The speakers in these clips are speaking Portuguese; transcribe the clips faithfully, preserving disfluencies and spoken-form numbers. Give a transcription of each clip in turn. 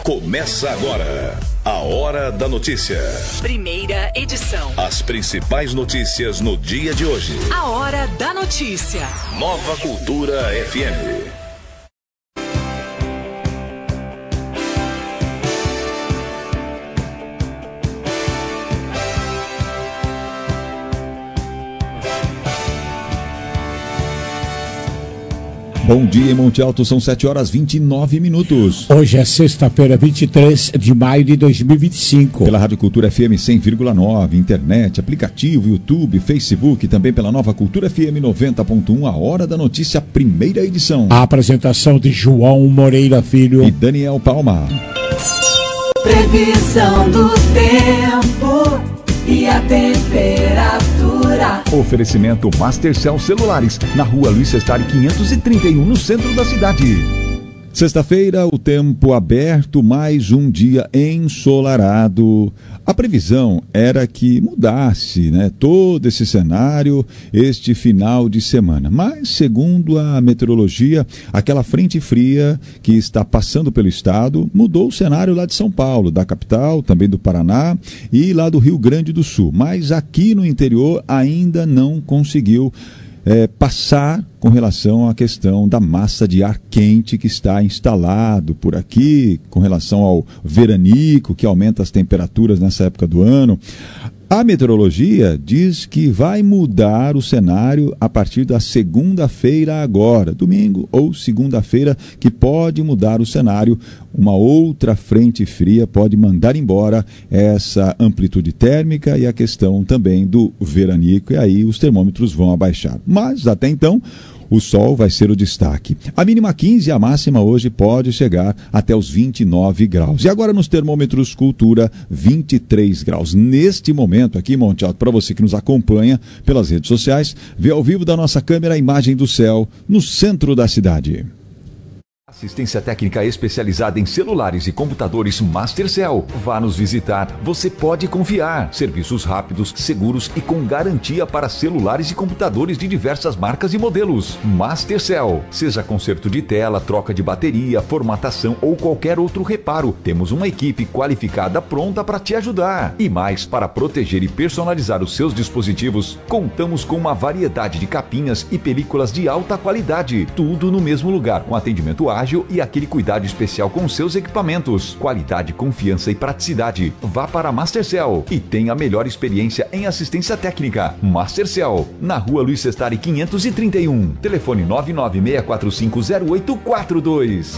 Começa agora a Hora da Notícia. Primeira edição. As principais notícias no dia de hoje. A Hora da Notícia. Nova Cultura F M. Bom dia em Monte Alto, são sete horas e vinte e nove minutos. Hoje é sexta-feira, vinte e três de maio de dois mil e vinte e cinco. Pela Rádio Cultura F M cem vírgula nove, internet, aplicativo, YouTube, Facebook, também pela Nova Cultura F M noventa ponto um, a Hora da Notícia, primeira edição. A apresentação de João Moreira Filho e Daniel Palma. Previsão do tempo e a temperatura. Oferecimento Mastercell Celulares, na rua Luiz Sestari quinhentos e trinta e um, no centro da cidade. Sexta-feira, o tempo aberto, mais um dia ensolarado. A previsão era que mudasse, né, todo esse cenário este final de semana. Mas, segundo a meteorologia, aquela frente fria que está passando pelo estado mudou o cenário lá de São Paulo, da capital, também do Paraná e lá do Rio Grande do Sul. Mas aqui no interior ainda não conseguiu É, passar com relação à questão da massa de ar quente que está instalado por aqui, com relação ao veranico, que aumenta as temperaturas nessa época do ano. A meteorologia diz que vai mudar o cenário a partir da segunda-feira agora, domingo ou segunda-feira, que pode mudar o cenário. Uma outra frente fria pode mandar embora essa amplitude térmica e a questão também do veranico, e aí os termômetros vão abaixar. Mas, até então, o sol vai ser o destaque. A mínima quinze e a máxima hoje pode chegar até os vinte e nove graus. E agora nos termômetros Cultura, vinte e três graus. Neste momento aqui, Monte Alto, para você que nos acompanha pelas redes sociais, vê ao vivo da nossa câmera a imagem do céu no centro da cidade. Assistência técnica especializada em celulares e computadores Mastercell. Vá nos visitar, você pode confiar. Serviços rápidos, seguros e com garantia para celulares e computadores de diversas marcas e modelos. Mastercell. Seja conserto de tela, troca de bateria, formatação ou qualquer outro reparo, temos uma equipe qualificada pronta para te ajudar. E mais, para proteger e personalizar os seus dispositivos, contamos com uma variedade de capinhas e películas de alta qualidade. Tudo no mesmo lugar, com atendimento ágil e aquele cuidado especial com seus equipamentos. Qualidade, confiança e praticidade. Vá para a Mastercell e tenha a melhor experiência em assistência técnica. Mastercell, na rua Luiz Sestari quinhentos e trinta e um. Telefone nove nove seis quatro cinco zero oito quatro dois.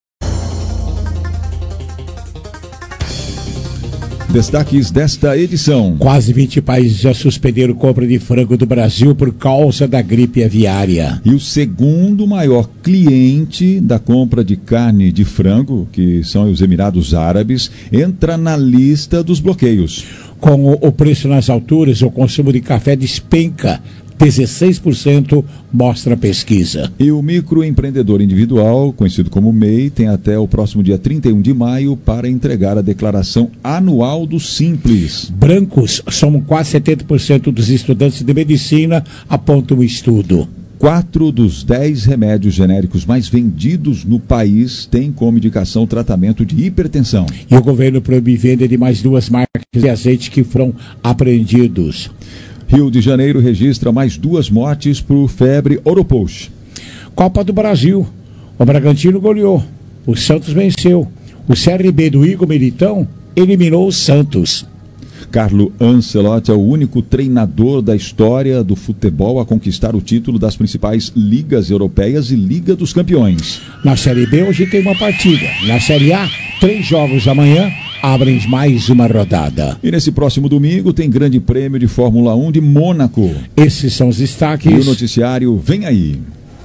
Destaques desta edição. Quase vinte países já suspenderam compra de frango do Brasil por causa da gripe aviária. E o segundo maior cliente da compra de carne de frango, que são os Emirados Árabes, entra na lista dos bloqueios. Com o preço nas alturas, o consumo de café despenca dezesseis por cento, mostra a pesquisa. E o microempreendedor individual, conhecido como M E I, tem até o próximo dia trinta e um de maio para entregar a declaração anual do Simples. Brancos somam quase setenta por cento dos estudantes de medicina, aponta o estudo. Quatro dos dez remédios genéricos mais vendidos no país têm como indicação o tratamento de hipertensão. E o governo proíbe venda de mais duas marcas de azeite que foram apreendidos. Rio de Janeiro registra mais duas mortes por febre Oropouche. Copa do Brasil. O Bragantino goleou. O Santos venceu. O C R B do Igor Militão eliminou o Santos. Carlo Ancelotti é o único treinador da história do futebol a conquistar o título das principais ligas europeias e Liga dos Campeões. Na Série B hoje tem uma partida. Na Série A, três jogos amanhã abrem mais uma rodada. E nesse próximo domingo tem Grande Prêmio de Fórmula um de Mônaco. Esses são os destaques. E o noticiário vem aí.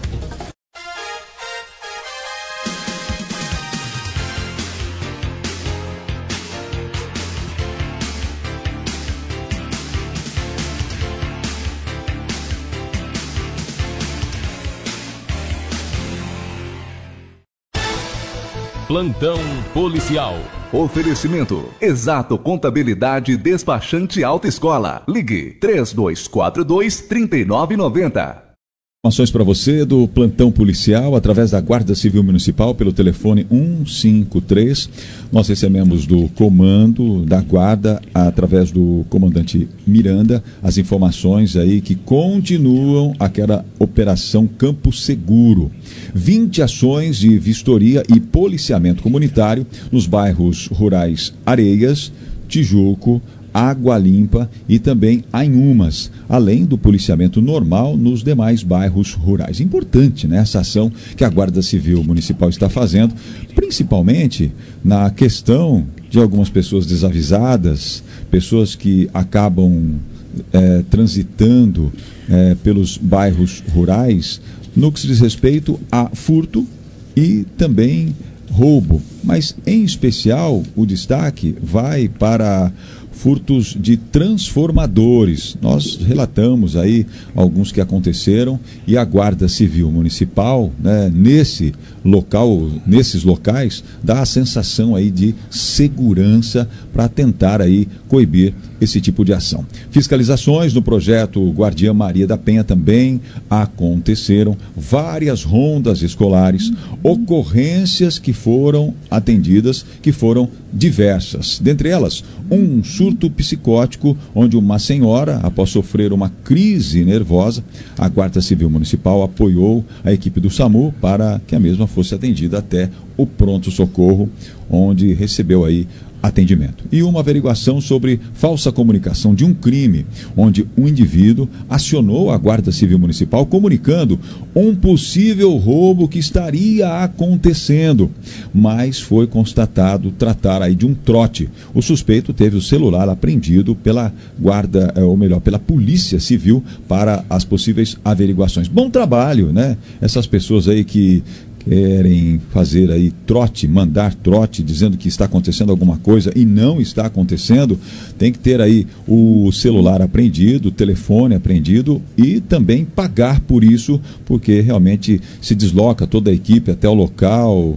Plantão policial. Oferecimento: Exato Contabilidade Despachante Autoescola. Ligue três dois quatro dois, três nove nove zero. Informações para você do plantão policial através da Guarda Civil Municipal pelo telefone um cinco três. Nós recebemos do comando da Guarda, através do comandante Miranda, as informações aí que continuam aquela Operação Campo Seguro. vinte ações de vistoria e policiamento comunitário nos bairros rurais Areias, Tijuco, Água Limpa e também Anhumas, além do policiamento normal nos demais bairros rurais. Importante, né, essa ação que a Guarda Civil Municipal está fazendo, principalmente na questão de algumas pessoas desavisadas, pessoas que acabam é, transitando é, pelos bairros rurais, no que se diz respeito a furto e também roubo. Mas, em especial, o destaque vai para furtos de transformadores. Nós relatamos aí alguns que aconteceram e a Guarda Civil Municipal, né, nesse local, nesses locais, dá a sensação aí de segurança para tentar aí coibir esse tipo de ação. Fiscalizações no projeto Guardiã Maria da Penha também aconteceram, várias rondas escolares, ocorrências que foram atendidas, que foram diversas. Dentre elas, um surto psicótico, onde uma senhora, após sofrer uma crise nervosa, a Guarda Civil Municipal apoiou a equipe do SAMU para que a mesma fosse atendida até o pronto-socorro, onde recebeu aí atendimento. E uma averiguação sobre falsa comunicação de um crime, onde um indivíduo acionou a Guarda Civil Municipal comunicando um possível roubo que estaria acontecendo, mas foi constatado tratar aí de um trote. O suspeito teve o celular apreendido pela guarda, ou melhor, pela Polícia Civil para as possíveis averiguações. Bom trabalho, né? Essas pessoas aí que querem fazer aí trote, mandar trote, dizendo que está acontecendo alguma coisa e não está acontecendo, tem que ter aí o celular apreendido, o telefone apreendido e também pagar por isso, porque realmente se desloca toda a equipe até o local,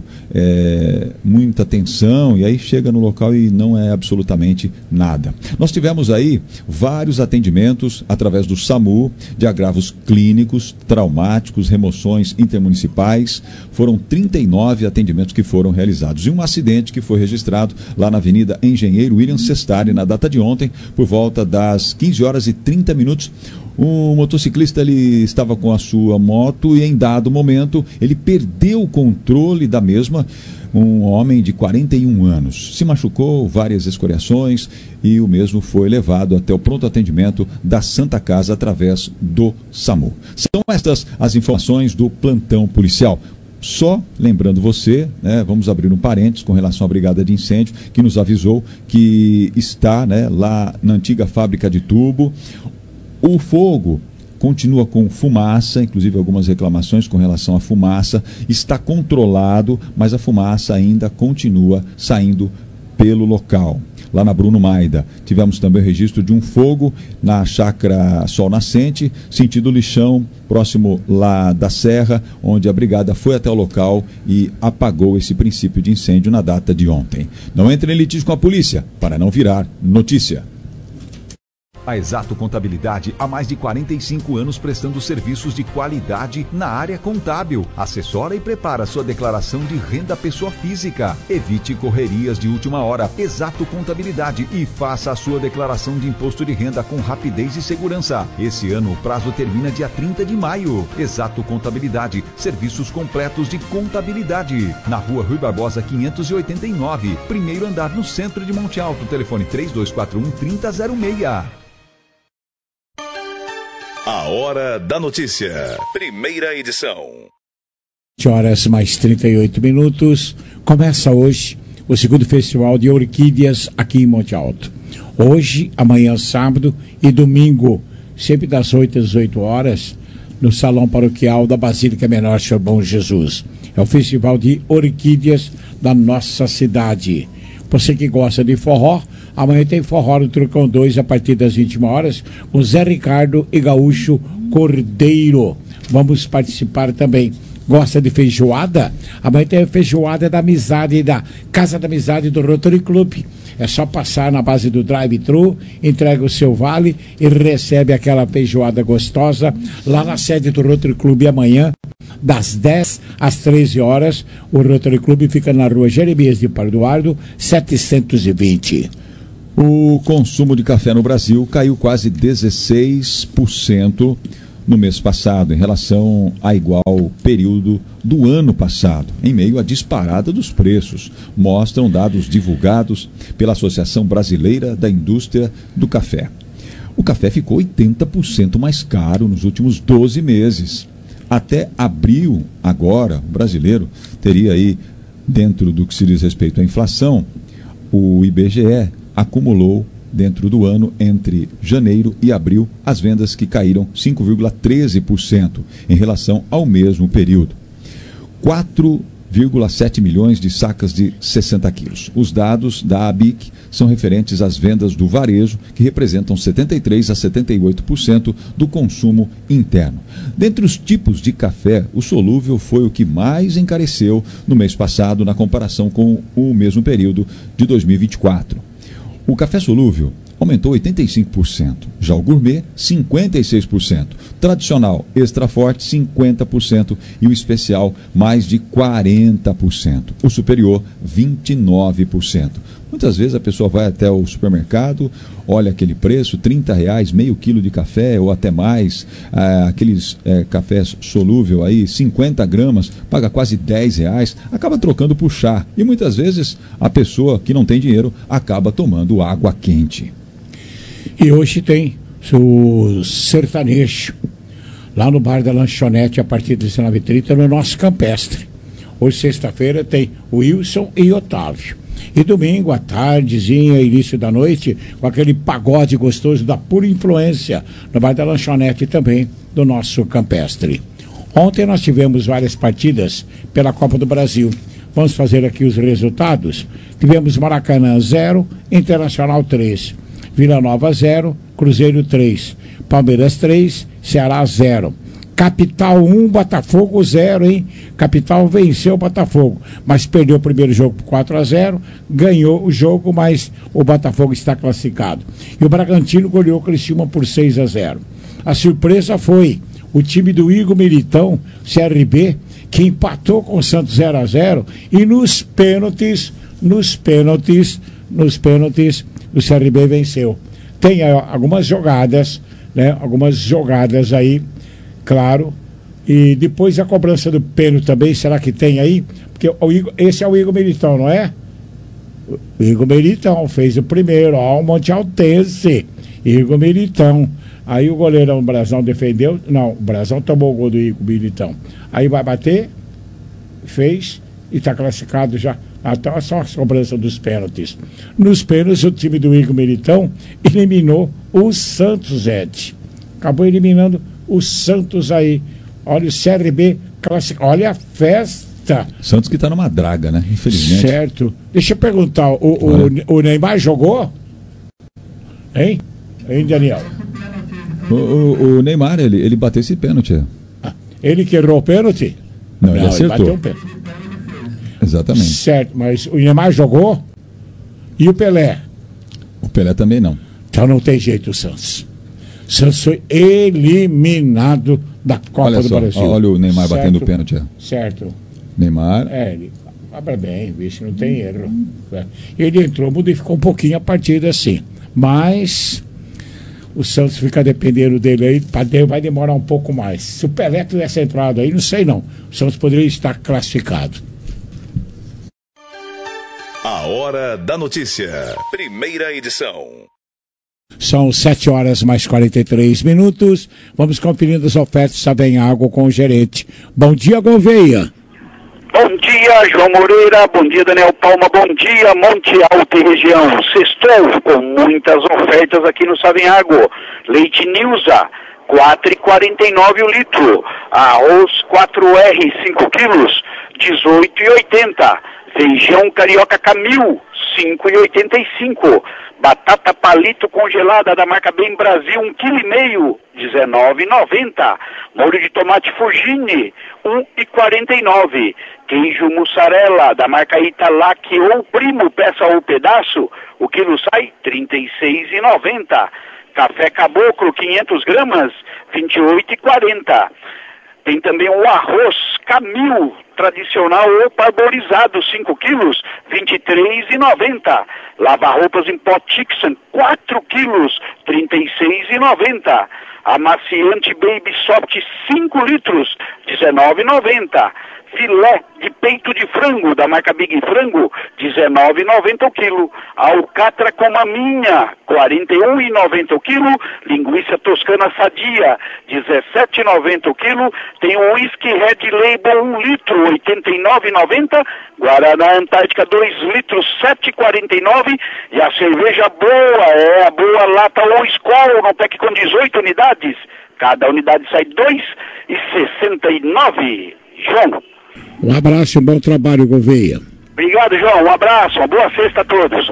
é, muita tensão, e aí chega no local e não é absolutamente nada. Nós tivemos aí vários atendimentos através do SAMU, de agravos clínicos, traumáticos, remoções intermunicipais. Foram trinta e nove atendimentos que foram realizados. E um acidente que foi registrado lá na Avenida Engenheiro William Sestari, na data de ontem, por volta das quinze horas e trinta minutos. O motociclista ele estava com a sua moto e, em dado momento, ele perdeu o controle da mesma. Um homem de quarenta e um anos se machucou, várias escoriações, e o mesmo foi levado até o pronto atendimento da Santa Casa através do SAMU. São estas as informações do plantão policial. Só lembrando você, né, vamos abrir um parênteses com relação à Brigada de Incêndio, que nos avisou que está, né, lá na antiga fábrica de tubo. O fogo continua com fumaça, inclusive algumas reclamações com relação à fumaça. Está controlado, mas a fumaça ainda continua saindo pelo local. Lá na Bruno Maida, tivemos também o registro de um fogo na chácara Sol Nascente, sentido Lixão, próximo lá da Serra, onde a brigada foi até o local e apagou esse princípio de incêndio na data de ontem. Não entre em litígio com a polícia, para não virar notícia. A Exato Contabilidade há mais de quarenta e cinco anos prestando serviços de qualidade na área contábil. Assessora e prepara sua declaração de renda pessoa física. Evite correrias de última hora. Exato Contabilidade e faça a sua declaração de imposto de renda com rapidez e segurança. Esse ano o prazo termina dia trinta de maio. Exato Contabilidade, serviços completos de contabilidade. Na Rua Rui Barbosa quinhentos e oitenta e nove, primeiro andar no centro de Monte Alto. Telefone três dois quatro um, três zero zero seis. A Hora da Notícia, primeira edição. sete horas mais trinta e oito minutos. Começa hoje o segundo Festival de Orquídeas aqui em Monte Alto. Hoje, amanhã, sábado e domingo, sempre das oito às dezoito horas, no Salão Paroquial da Basílica Menor Senhor Bom Jesus. É o Festival de Orquídeas da nossa cidade. Você que gosta de forró, amanhã tem forró no Trucão dois a partir das vinte e uma horas, com Zé Ricardo e Gaúcho Cordeiro. Vamos participar também Gosta de feijoada? Amanhã tem a feijoada da amizade, da Casa da Amizade do Rotary Club. É só passar na base do drive-thru, entrega o seu vale e recebe aquela feijoada gostosa lá na sede do Rotary Club amanhã, das dez às treze horas. O Rotary Club fica na rua Jeremias de Parduardo, setecentos e vinte. O consumo de café no Brasil caiu quase dezesseis por cento no mês passado, em relação a igual período do ano passado, em meio à disparada dos preços, mostram dados divulgados pela Associação Brasileira da Indústria do Café. O café ficou oitenta por cento mais caro nos últimos doze meses. Até abril, agora, o brasileiro teria aí, dentro do que se diz respeito à inflação, o I B G E acumulou dentro do ano, entre janeiro e abril, as vendas que caíram cinco vírgula treze por cento em relação ao mesmo período. quatro vírgula sete milhões de sacas de sessenta quilos. Os dados da A B I C são referentes às vendas do varejo, que representam setenta e três a setenta e oito por cento do consumo interno. Dentre os tipos de café, o solúvel foi o que mais encareceu no mês passado, na comparação com o mesmo período de dois mil e vinte e quatro. O café solúvel aumentou oitenta e cinco por cento, já o gourmet, cinquenta e seis por cento, tradicional, extra forte, cinquenta por cento e o especial, mais de quarenta por cento, o superior, vinte e nove por cento. Muitas vezes a pessoa vai até o supermercado, olha aquele preço, trinta reais, meio quilo de café ou até mais, ah, aqueles eh, cafés solúvel aí, cinquenta gramas, paga quase dez reais, acaba trocando por chá. E muitas vezes a pessoa que não tem dinheiro acaba tomando água quente. E hoje tem o sertanejo, lá no bar da lanchonete, a partir das dezenove e trinta, no nosso campestre. Hoje, sexta-feira, tem o Wilson e Otávio. E domingo, à tardezinha, início da noite, com aquele pagode gostoso da Pura Influência, no bar da lanchonete também, do nosso campestre. Ontem nós tivemos várias partidas pela Copa do Brasil. Vamos fazer aqui os resultados. Tivemos Maracanã zero, Internacional três, Vila Nova zero, Cruzeiro três, Palmeiras três, Ceará zero. Capital um, Botafogo zero, hein? Capital venceu o Botafogo, mas perdeu o primeiro jogo por quatro a zero, ganhou o jogo, mas o Botafogo está classificado. E o Bragantino goleou o Criciúma por seis a zero. A surpresa foi o time do Igor Militão, C R B, que empatou com o Santos zero a zero, e nos pênaltis, nos pênaltis, nos pênaltis, o C R B venceu. Tem uh, algumas jogadas, né? Algumas jogadas aí, claro, e depois a cobrança do pênalti também, será que tem aí? Porque o Igor, esse é o Igor Militão, não é? O Igor Militão fez o primeiro, ó, o Monte Altense, Igor Militão. Aí o goleirão Brazão defendeu, não, o Brazão tomou o gol do Igor Militão. Aí vai bater, fez e está classificado já. Até só a cobrança dos pênaltis. Nos pênaltis, o time do Igor Militão eliminou o Santos, Ed. Acabou eliminando o Santos aí. Olha o C R B classificado. Olha a festa. Santos que está numa draga, né? Infelizmente. Certo. Deixa eu perguntar, o, o, o Neymar jogou? Hein? Hein, Daniel? O, o, o Neymar, ele, ele bateu esse pênalti. Ah, ele que errou o pênalti? Não, ele Não, acertou. Ele bateu o pênalti. Exatamente. Certo, mas o Neymar jogou? E o Pelé? O Pelé também não. Então não tem jeito o Santos. O Santos foi eliminado da Copa olha do só, Brasil. Olha o Neymar certo, batendo o pênalti. Certo. Neymar. É, ele abra bem, vixe, não tem erro. É. Ele entrou, modificou um pouquinho a partida assim. Mas o Santos fica dependendo dele aí, vai demorar um pouco mais. Se o Pelé tivesse entrado aí, não sei não. O Santos poderia estar classificado. A Hora da Notícia. Primeira edição. São sete horas mais quarenta e três minutos. Vamos conferindo as ofertas da Vem Água com o gerente. Bom dia, Gouveia. Bom dia, João Moreira. Bom dia, Daniel Palma. Bom dia, Monte Alto e região. Sextou com muitas ofertas aqui no Savenhago. Leite Nilza, quatro reais e quarenta e nove centavos o litro. Arroz quatro R, cinco quilos, dezoito reais e oitenta centavos. Feijão carioca Camil, cinco reais e oitenta e cinco centavos. Batata palito congelada da marca Bem Brasil, um quilo e meio, dezenove e noventa. Molho de tomate Fugine, um e quarenta e nove. Queijo mussarela da marca Italac ou Primo, peça ou pedaço, o quilo sai trinta e seis e noventa. Café Caboclo, quinhentas gramas, vinte e oito e quarenta. Tem também o arroz Camil, tradicional ou parboilizado, cinco quilos, vinte e três e noventa. Lava-roupas em pó Tixan, quatro quilos, trinta e seis e noventa. Amaciante Baby Soft, cinco litros, dezenove e noventa. Filé de peito de frango, da marca Big Frango, dezenove e noventa o quilo. Alcatra com maminha, quarenta e um e noventa o quilo. Linguiça toscana sadia, dezessete e noventa o quilo. Tem o whisky Red Label, um litro, oitenta e nove e noventa. Guaraná Antártica, dois litros, sete e quarenta e nove. E a cerveja boa, é a boa lata ou Skol, no pack com dezoito unidades. Cada unidade sai dois e sessenta e nove. João. Um abraço e um bom trabalho, Gouveia. Obrigado, João. Um abraço, uma boa sexta a todos.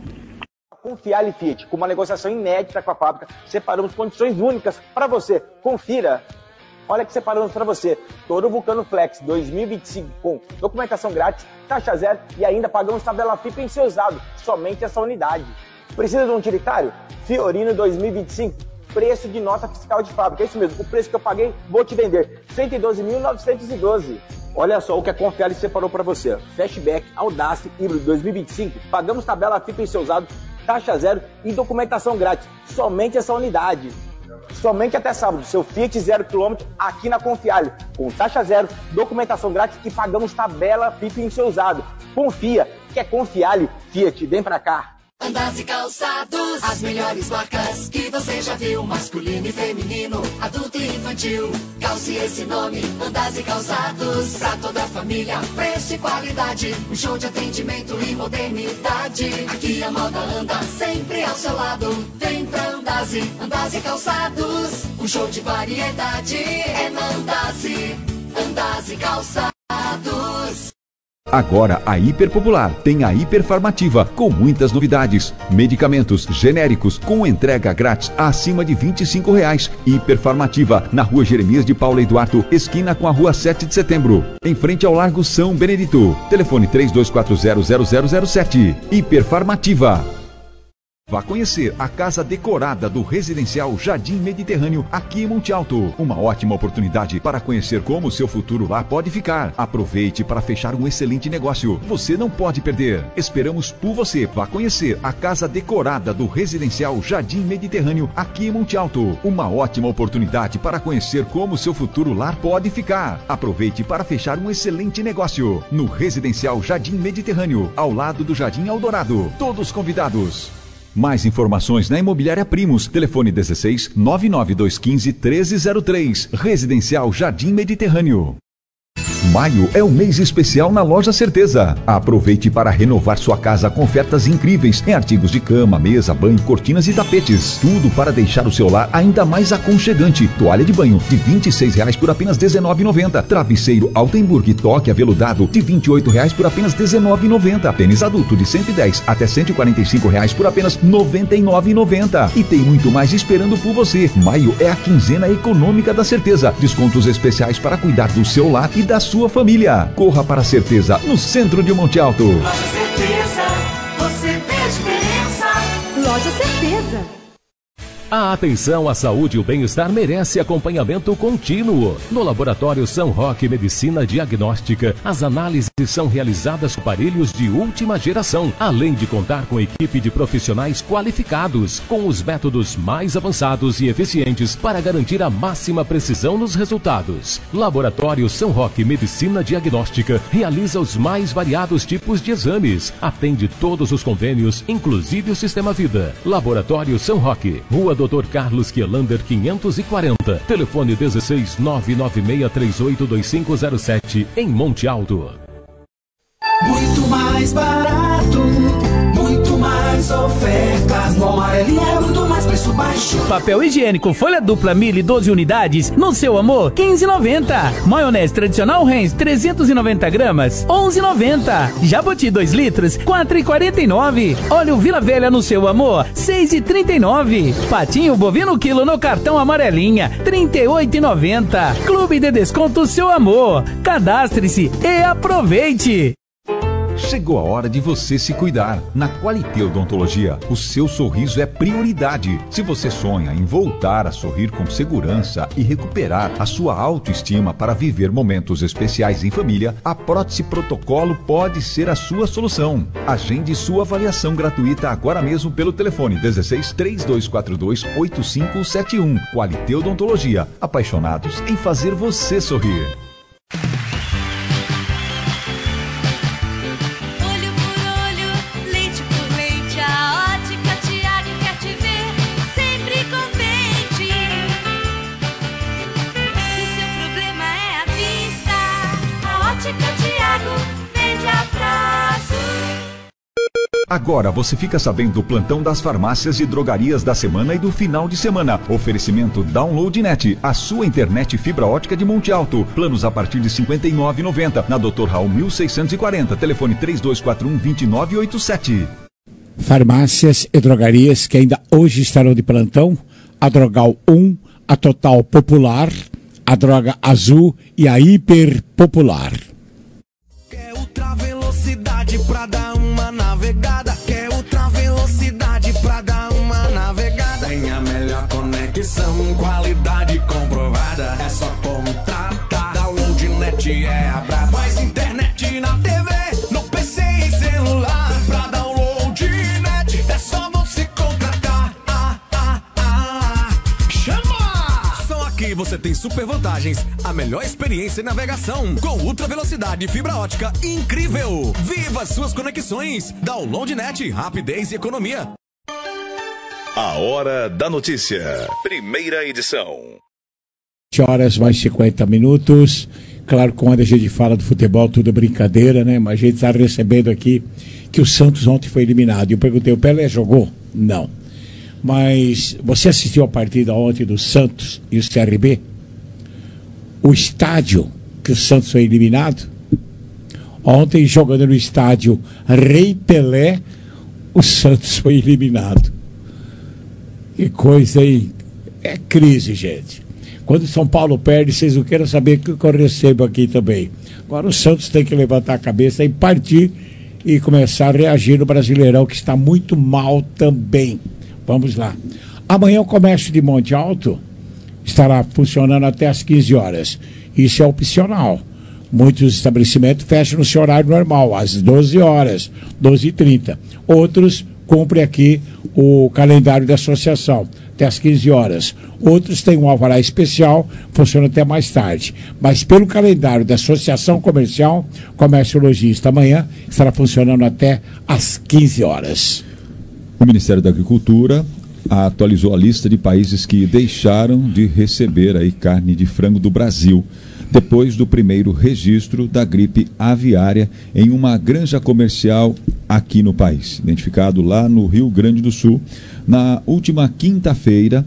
Confiale Fiat, com uma negociação inédita com a fábrica, separamos condições únicas para você. Confira. Olha que separamos para você. Toro Vulcano Flex dois mil e vinte e cinco com documentação grátis, taxa zero e ainda pagamos tabela F I P em seu usado. Somente essa unidade. Precisa de um utilitário? Fiorino dois mil e vinte e cinco. Preço de nota fiscal de fábrica. É isso mesmo. O preço que eu paguei, vou te vender. cento e doze mil novecentos e doze. Olha só o que a Confiale separou para você. Fastback, Audace, híbrido dois mil e vinte e cinco. Pagamos tabela F I P em seu usado, taxa zero e documentação grátis. Somente essa unidade. Somente até sábado. Seu Fiat zero quilômetro aqui na Confiale. Com taxa zero, documentação grátis e pagamos tabela F I P em seu usado. Confia, que é Confiale Fiat. Vem pra cá. Andas e Calçados, as melhores marcas que você já viu, masculino e feminino, adulto e infantil. Calce esse nome, Andas e Calçados, pra toda a família, preço e qualidade, um show de atendimento e modernidade. Aqui a moda anda sempre ao seu lado, vem pra Andas, Andas e Calçados, um show de variedade é na Andas, Andas e Calçados. Agora a Hiperpopular tem a Hiperfarmativa, com muitas novidades. Medicamentos genéricos com entrega grátis acima de vinte e cinco reais. Hiperfarmativa, na rua Jeremias de Paula Eduardo, esquina com a rua sete de setembro, em frente ao Largo São Benedito. Telefone três dois quatro zero zero zero zero sete. Hiperfarmativa. Vá conhecer a casa decorada do residencial Jardim Mediterrâneo aqui em Monte Alto. Uma ótima oportunidade para conhecer como o seu futuro lá pode ficar. Aproveite para fechar um excelente negócio. Você não pode perder. Esperamos por você. Vá conhecer a casa decorada do residencial Jardim Mediterrâneo aqui em Monte Alto. Uma ótima oportunidade para conhecer como o seu futuro lá pode ficar. Aproveite para fechar um excelente negócio. No residencial Jardim Mediterrâneo, ao lado do Jardim Eldorado. Todos convidados. Mais informações na Imobiliária Primos. Telefone dezesseis, nove nove dois um cinco, treze zero três. Residencial Jardim Mediterrâneo. Maio é o mês especial na Loja Certeza. Aproveite para renovar sua casa com ofertas incríveis em artigos de cama, mesa, banho, cortinas e tapetes. Tudo para deixar o seu lar ainda mais aconchegante. Toalha de banho de vinte e seis reais por apenas dezenove reais e noventa centavos. Travesseiro Altenburg toque aveludado de vinte e oito reais por apenas dezenove reais e noventa centavos. Tênis adulto de cento e dez até cento e quarenta e cinco reais por apenas noventa e nove reais e noventa centavos. E tem muito mais esperando por você. Maio é a quinzena econômica da Certeza. Descontos especiais para cuidar do seu lar e da sua família. Corra para a Certeza, no centro de Monte Alto. Loja Certeza, você vê a diferença. Loja Certeza. A atenção à saúde e o bem-estar merece acompanhamento contínuo. No Laboratório São Roque Medicina Diagnóstica, as análises são realizadas com aparelhos de última geração, além de contar com equipe de profissionais qualificados, com os métodos mais avançados e eficientes para garantir a máxima precisão nos resultados. Laboratório São Roque Medicina Diagnóstica realiza os mais variados tipos de exames, atende todos os convênios, inclusive o Sistema Vida. Laboratório São Roque, Rua doutor Carlos Quielander quinhentos e quarenta, telefone dezesseis, nove nove seis três oito dois cinco zero sete, em Monte Alto. Muito mais barato, muito mais ofertas. No Amarelinha é muito mais preço baixo. Papel higiênico folha dupla Mille doze unidades no Seu Amor quinze reais e noventa centavos. Maionese tradicional Heinz trezentos e noventa gramas onze reais e noventa centavos. Jaboti dois litros quatro reais e quarenta e nove centavos. Óleo Vila Velha no Seu Amor seis reais e trinta e nove centavos. Patinho bovino quilo no cartão amarelinha trinta e oito reais e noventa centavos. Clube de desconto Seu Amor. Cadastre-se e aproveite. Chegou a hora de você se cuidar. Na Qualité Odontologia, o seu sorriso é prioridade. Se você sonha em voltar a sorrir com segurança e recuperar a sua autoestima para viver momentos especiais em família, a Prótese Protocolo pode ser a sua solução. Agende sua avaliação gratuita agora mesmo pelo telefone dezesseis, três dois quatro dois, oito cinco sete um. Qualité Odontologia, apaixonados em fazer você sorrir. Agora você fica sabendo do plantão das farmácias e drogarias da semana e do final de semana. Oferecimento DownloadNet, a sua internet fibra ótica de Monte Alto. Planos a partir de cinquenta e nove reais e noventa centavos. Na doutor Raul mil seiscentos e quarenta. Telefone três dois quatro um, dois nove oito sete. Farmácias e drogarias que ainda hoje estarão de plantão. A Drogal um, a Total Popular, a Droga Azul e a Hiper Popular. Quer ultra velocidade pra dar uma navegada? Quer ultra velocidade pra dar uma navegada? Tem a melhor conexão, qualidade comprovada. É só contratar. DownloadNet é a braba. Mais internet na T V, no P C e celular. Pra DownloadNet é só você contratar. Ah, ah, ah. Chama! Só aqui você tem super vantagens. A melhor experiência em navegação com ultra velocidade e fibra ótica incrível. Viva suas conexões. DownloadNet, rapidez e economia. A Hora da Notícia. Primeira edição. sete horas mais cinquenta minutos. Claro, quando a gente fala do futebol, tudo é brincadeira, né? Mas a gente está recebendo aqui que o Santos ontem foi eliminado. Eu perguntei, o Pelé jogou? Não. Mas você assistiu a partida ontem do Santos e o C R B? O estádio que o Santos foi eliminado? Ontem, jogando no estádio Rei Pelé, o Santos foi eliminado. Que coisa, hein? É crise, gente. Quando o São Paulo perde, vocês não queiram saber o que eu recebo aqui também. Agora o Santos tem que levantar a cabeça e partir e começar a reagir no Brasileirão, que está muito mal também. Vamos lá. Amanhã o comércio de Monte Alto estará funcionando até às quinze horas. Isso é opcional. Muitos estabelecimentos fecham no seu horário normal, às doze horas, doze e trinta. Outros cumprem aqui o calendário da associação, até às quinze horas. Outros têm um alvará especial, funciona até mais tarde. Mas pelo calendário da Associação Comercial, Comércio Logista, amanhã estará funcionando até às quinze horas. O Ministério da Agricultura atualizou a lista de países que deixaram de receber aí carne de frango do Brasil, depois do primeiro registro da gripe aviária em uma granja comercial aqui no país, identificado lá no Rio Grande do Sul. Na última quinta-feira,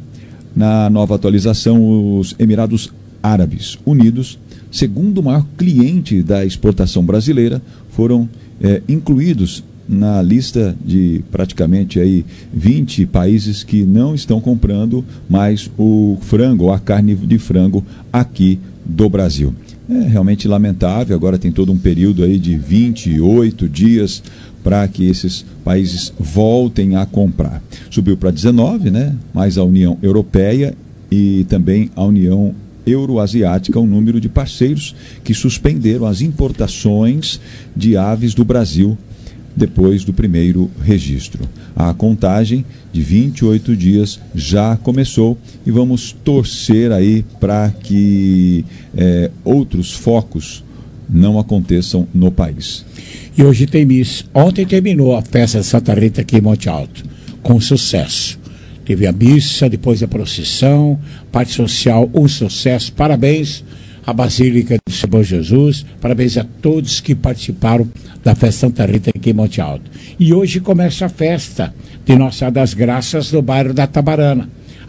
na nova atualização, os Emirados Árabes Unidos, segundo maior cliente da exportação brasileira, foram é, incluídos na lista de praticamente aí vinte países que não estão comprando mais o frango ou a carne de frango aqui do Brasil. É realmente lamentável. Agora tem todo um período aí de vinte e oito dias para que esses países voltem a comprar. Subiu para dezenove, né? Mais a União Europeia e também a União Euroasiática, o número de parceiros que suspenderam as importações de aves do Brasil depois do primeiro registro. A contagem de vinte e oito dias já começou e vamos torcer aí para que é, outros focos não aconteçam no país. E hoje tem missa. Ontem terminou a festa de Santa Rita aqui em Monte Alto, com sucesso. Teve a missa, depois a procissão, parte social, um sucesso. Parabéns à Basílica do Senhor Jesus, parabéns a todos que participaram da festa Santa Rita aqui em Monte Alto. E hoje começa a festa de Nossa Senhora das Graças no bairro da Tabarana.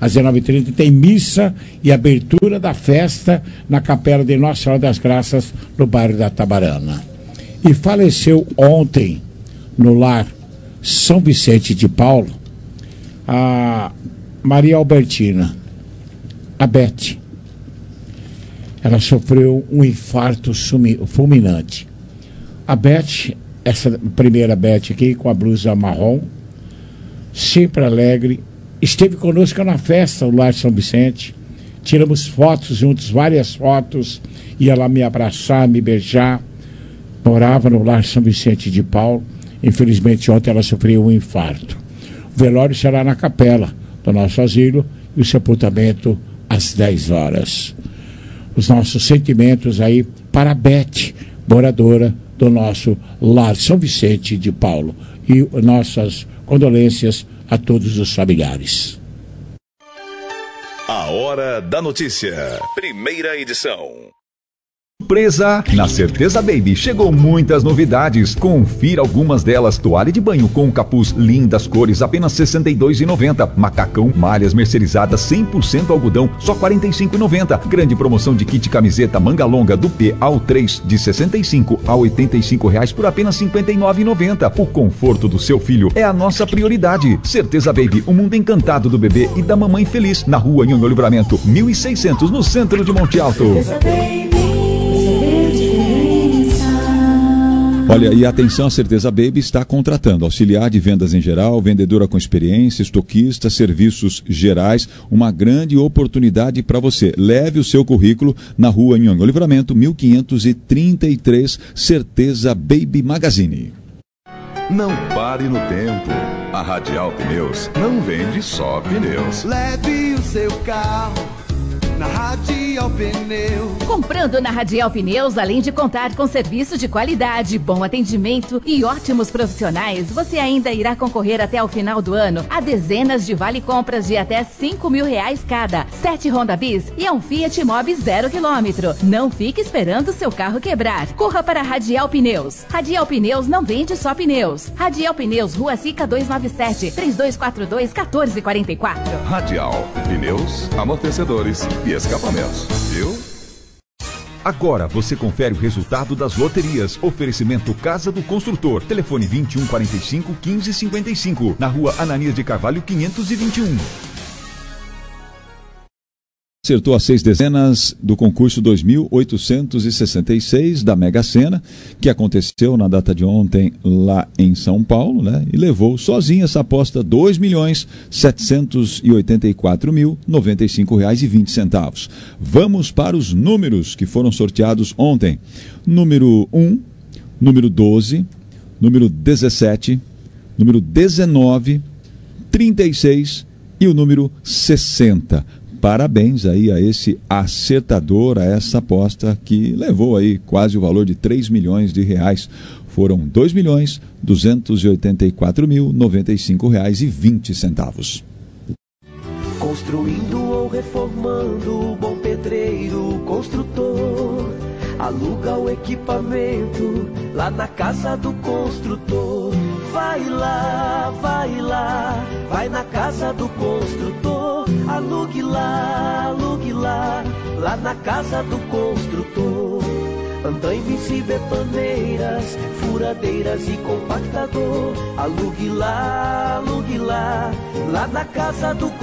às dezenove e trinta, tem missa e abertura da festa na Capela de Nossa Senhora das Graças, no bairro da Tabarana. E faleceu ontem, no lar São Vicente de Paulo, a Maria Albertina, a Beth. Ela sofreu um infarto fulminante. A Beth, essa primeira Beth aqui, com a blusa marrom, sempre alegre, esteve conosco na festa, o lar São Vicente. Tiramos fotos juntos, várias fotos, ia lá me abraçar, me beijar. Morava no lar São Vicente de Paulo. Infelizmente, ontem ela sofreu um infarto. O velório será na capela do nosso asilo e o sepultamento às dez horas. Os nossos sentimentos aí para a Beth, moradora do nosso lar São Vicente de Paulo. E nossas condolências a todos os familiares. A Hora da Notícia. Primeira edição. Surpresa! Na Certeza Baby chegou muitas novidades. Confira algumas delas. Toalha de banho com capuz, lindas cores, apenas sessenta e dois reais e noventa centavos. Macacão, malhas mercerizadas cem por cento algodão, só quarenta e cinco reais e noventa centavos. Grande promoção de kit camiseta manga longa do P ao três, de sessenta e cinco a oitenta e cinco reais por apenas cinquenta e nove reais e noventa centavos. O conforto do seu filho é a nossa prioridade. Certeza Baby, o mundo encantado do bebê e da mamãe feliz. Na rua Nhonho Livramento, mil e seiscentos, no centro de Monte Alto. Olha, e atenção, a Certeza Baby está contratando auxiliar de vendas em geral, vendedora com experiência, estoquista, serviços gerais, uma grande oportunidade para você. Leve o seu currículo na rua Nhonho Livramento, mil quinhentos e trinta e três, Certeza Baby Magazine. Não pare no tempo. A Radial Pneus não vende só pneus. Leve o seu carro na Radial Pneus. Comprando na Radial Pneus, além de contar com serviços de qualidade, bom atendimento e ótimos profissionais, você ainda irá concorrer até o final do ano a dezenas de vale-compras de até cinco mil reais cada, sete Honda Bis e um Fiat Mobi zero quilômetro. Não fique esperando seu carro quebrar. Corra para a Radial Pneus. Radial Pneus não vende só pneus. Radial Pneus, Rua Sica duzentos e noventa e sete, três dois quatro dois, um quatro quatro quatro. Radial Pneus, amortecedores e escapamentos, viu? Agora você confere o resultado das loterias. Oferecimento Casa do Construtor. Telefone vinte e um, quarenta e cinco, quinze, cinquenta e cinco. Na rua Ananias de Carvalho, quinhentos e vinte e um. Acertou as seis dezenas do concurso dois mil oitocentos e sessenta e seis da Mega Sena, que aconteceu na data de ontem lá em São Paulo, né? E levou sozinha essa aposta dois milhões setecentos e oitenta e quatro mil, noventa e cinco reais e vinte centavos. Vamos para os números que foram sorteados ontem. Número um, número doze, número dezessete, número dezenove, trinta e seis e o número sessenta. Parabéns aí a esse acertador, a essa aposta que levou aí quase o valor de três milhões de reais. Foram dois milhões duzentos e oitenta e quatro mil, noventa e cinco reais e vinte centavos. Construindo ou reformando, bom pedreiro, construtor, aluga o equipamento lá na casa do construtor. Vai lá, vai lá, vai na casa do construtor. Alugue lá, alugue lá, lá na casa do construtor. Andaimes e betoneiras, furadeiras e compactador. Alugue lá, alugue lá, lá na casa do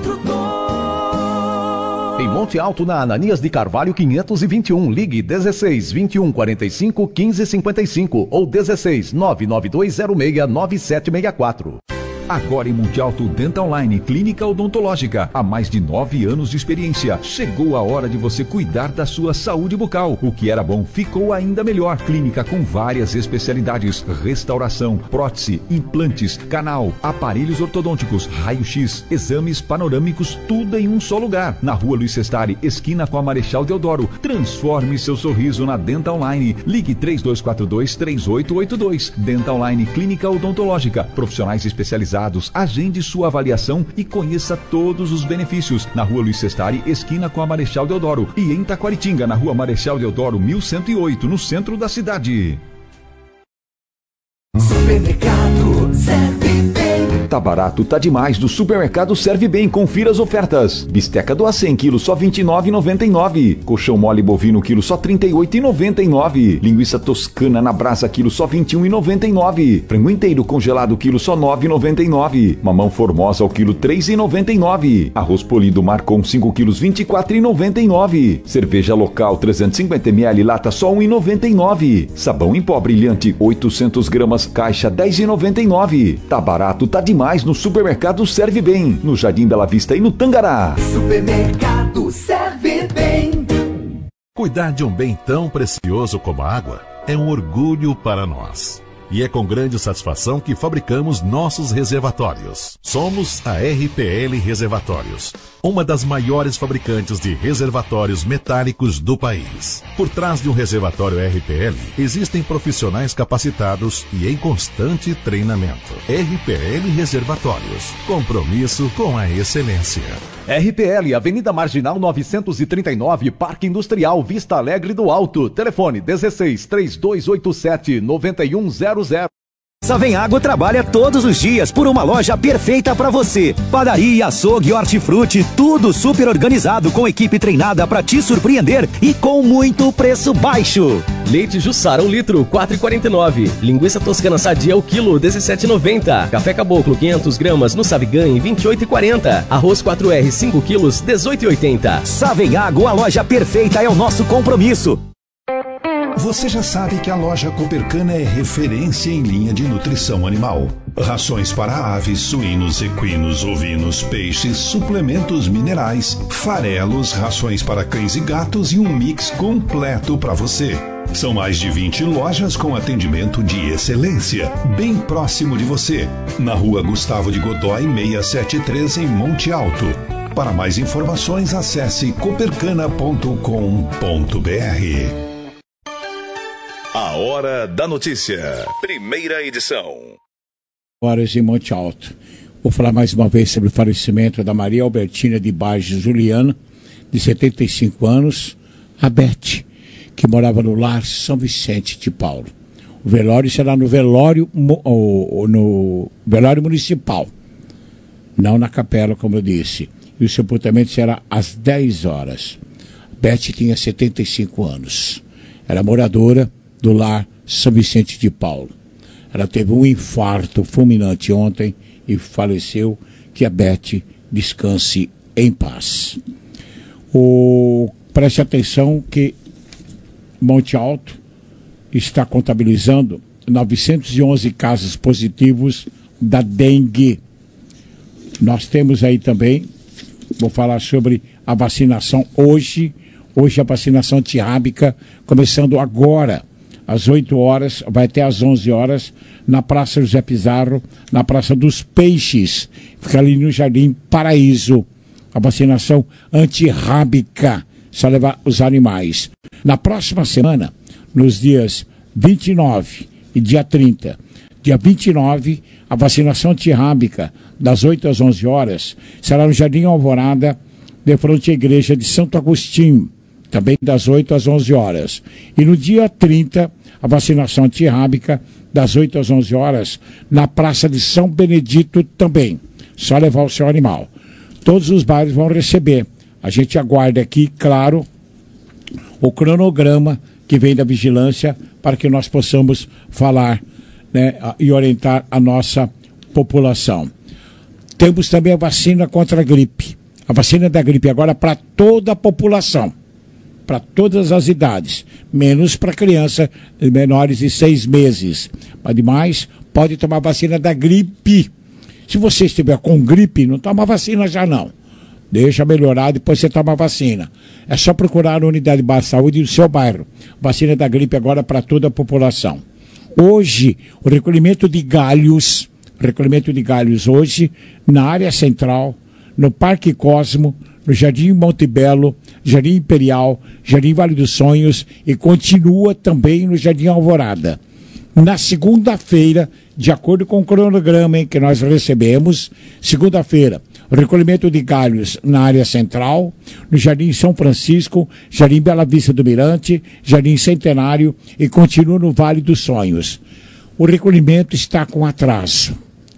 construtor. Em Monte Alto, na Ananias de Carvalho, quinhentos e vinte e um. Ligue dezesseis, vinte e um, quarenta e cinco, quinze, cinquenta e cinco ou dezesseis, nove nove dois zero seis, nove sete seis quatro. Agora em Monte Alto, Dental Line, clínica odontológica. Há mais de nove anos de experiência. Chegou a hora de você cuidar da sua saúde bucal. O que era bom ficou ainda melhor. Clínica com várias especialidades: restauração, prótese, implantes, canal, aparelhos ortodônticos, raio-x, exames panorâmicos, tudo em um só lugar. Na rua Luiz Sestari, esquina com a Marechal Deodoro. Transforme seu sorriso na Dental Line. Ligue três dois quatro dois, três oito oito dois. Dental Line, clínica odontológica. Profissionais especializados. Agende sua avaliação e conheça todos os benefícios. Na rua Luiz Sestari, esquina com a Marechal Deodoro. E em Taquaritinga, na rua Marechal Deodoro, mil cento e oito, no centro da cidade. Supermercado Serve Bem. Tá barato, tá demais. Do supermercado Serve Bem, confira as ofertas. Bisteca do A cem quilos, só vinte e nove reais e noventa e nove centavos. Colchão mole bovino, quilo, só trinta e oito reais e noventa e nove centavos. Linguiça toscana na brasa, quilo, só vinte e um reais e noventa e nove centavos. Frango inteiro congelado, quilo, só nove reais e noventa e nove centavos. Mamão formosa, ao quilo, três reais e noventa e nove centavos. Arroz polido Marcon, cinco quilos, vinte e quatro reais e noventa e nove centavos. Cerveja local, trezentos e cinquenta mililitros, lata, só um real e noventa e nove centavos. Sabão em pó brilhante, oitocentos gramas, caixa, dez reais e noventa e nove centavos. Tá barato, tá demais no supermercado Serve Bem, no Jardim Bela Vista e no Tangará. Supermercado Serve Bem. Cuidar de um bem tão precioso como a água é um orgulho para nós. E é com grande satisfação que fabricamos nossos reservatórios. Somos a R P L Reservatórios, uma das maiores fabricantes de reservatórios metálicos do país. Por trás de um reservatório R P L, existem profissionais capacitados e em constante treinamento. R P L Reservatórios, compromisso com a excelência. R P L, Avenida Marginal novecentos e trinta e nove, Parque Industrial, Vista Alegre do Alto. Telefone dezesseis, três dois oito sete, nove um zero zero. Savenhago trabalha todos os dias por uma loja perfeita para você. Padaria, açougue, hortifruti, tudo super organizado com equipe treinada para te surpreender e com muito preço baixo. Leite Jussara, um litro, quatro reais e quarenta e nove centavos. Linguiça toscana sadia, o quilo, dezessete reais e noventa centavos. Café Caboclo, quinhentas gramas, no Savigan, vinte e oito reais e quarenta centavos. Arroz quatro R, cinco quilos, dezoito reais e oitenta centavos. Savenhago, a loja perfeita é o nosso compromisso. Você já sabe que a loja Copercana é referência em linha de nutrição animal. Rações para aves, suínos, equinos, ovinos, peixes, suplementos minerais, farelos, rações para cães e gatos e um mix completo para você. São mais de vinte lojas com atendimento de excelência, bem próximo de você, na rua Gustavo de Godói, seiscentos e setenta e três, em Monte Alto. Para mais informações, acesse copercana ponto com ponto br. A Hora da Notícia, primeira edição. Horas em Monte Alto. Vou falar mais uma vez sobre o falecimento da Maria Albertina de Bages Juliana, de setenta e cinco anos, a Beth, que morava no lar São Vicente de Paulo. O velório será no velório, no velório municipal, não na capela, como eu disse. E o sepultamento será às dez horas. Beth tinha setenta e cinco anos. Era moradora do lar São Vicente de Paulo. Ela teve um infarto fulminante ontem e faleceu. Que a Beth descanse em paz. O... Preste atenção que Monte Alto está contabilizando novecentos e onze casos positivos da dengue. Nós temos aí também, vou falar sobre a vacinação hoje, hoje a vacinação antirrábica, começando agora, às oito horas, vai até às onze horas, na Praça José Pizarro, na Praça dos Peixes, fica ali no Jardim Paraíso, a vacinação antirrábica, só levar os animais. Na próxima semana, nos dias vinte e nove e dia trinta, dia vinte e nove, a vacinação antirrábica, das oito às onze horas, será no Jardim Alvorada, de frente à Igreja de Santo Agostinho, também das oito às onze horas. E no dia trinta, a vacinação antirrábica, das oito às onze horas, na Praça de São Benedito também. Só levar o seu animal. Todos os bairros vão receber. A gente aguarda aqui, claro, o cronograma que vem da vigilância para que nós possamos falar, né, e orientar a nossa população. Temos também a vacina contra a gripe. A vacina da gripe agora para toda a população, para todas as idades, menos para crianças menores de seis meses. Mas demais, pode tomar vacina da gripe. Se você estiver com gripe, não toma vacina já não. Deixa melhorar, depois você toma vacina. É só procurar a unidade de saúde do seu bairro. Vacina da gripe agora para toda a população. Hoje, o recolhimento de galhos, recolhimento de galhos hoje, na área central, no Parque Cosmo, no Jardim Monte Belo, Jardim Imperial, Jardim Vale dos Sonhos e continua também no Jardim Alvorada. Na segunda-feira, de acordo com o cronograma hein, que nós recebemos, segunda-feira, o recolhimento de galhos na área central, no Jardim São Francisco, Jardim Bela Vista do Mirante, Jardim Centenário e continua no Vale dos Sonhos. O recolhimento está com atraso.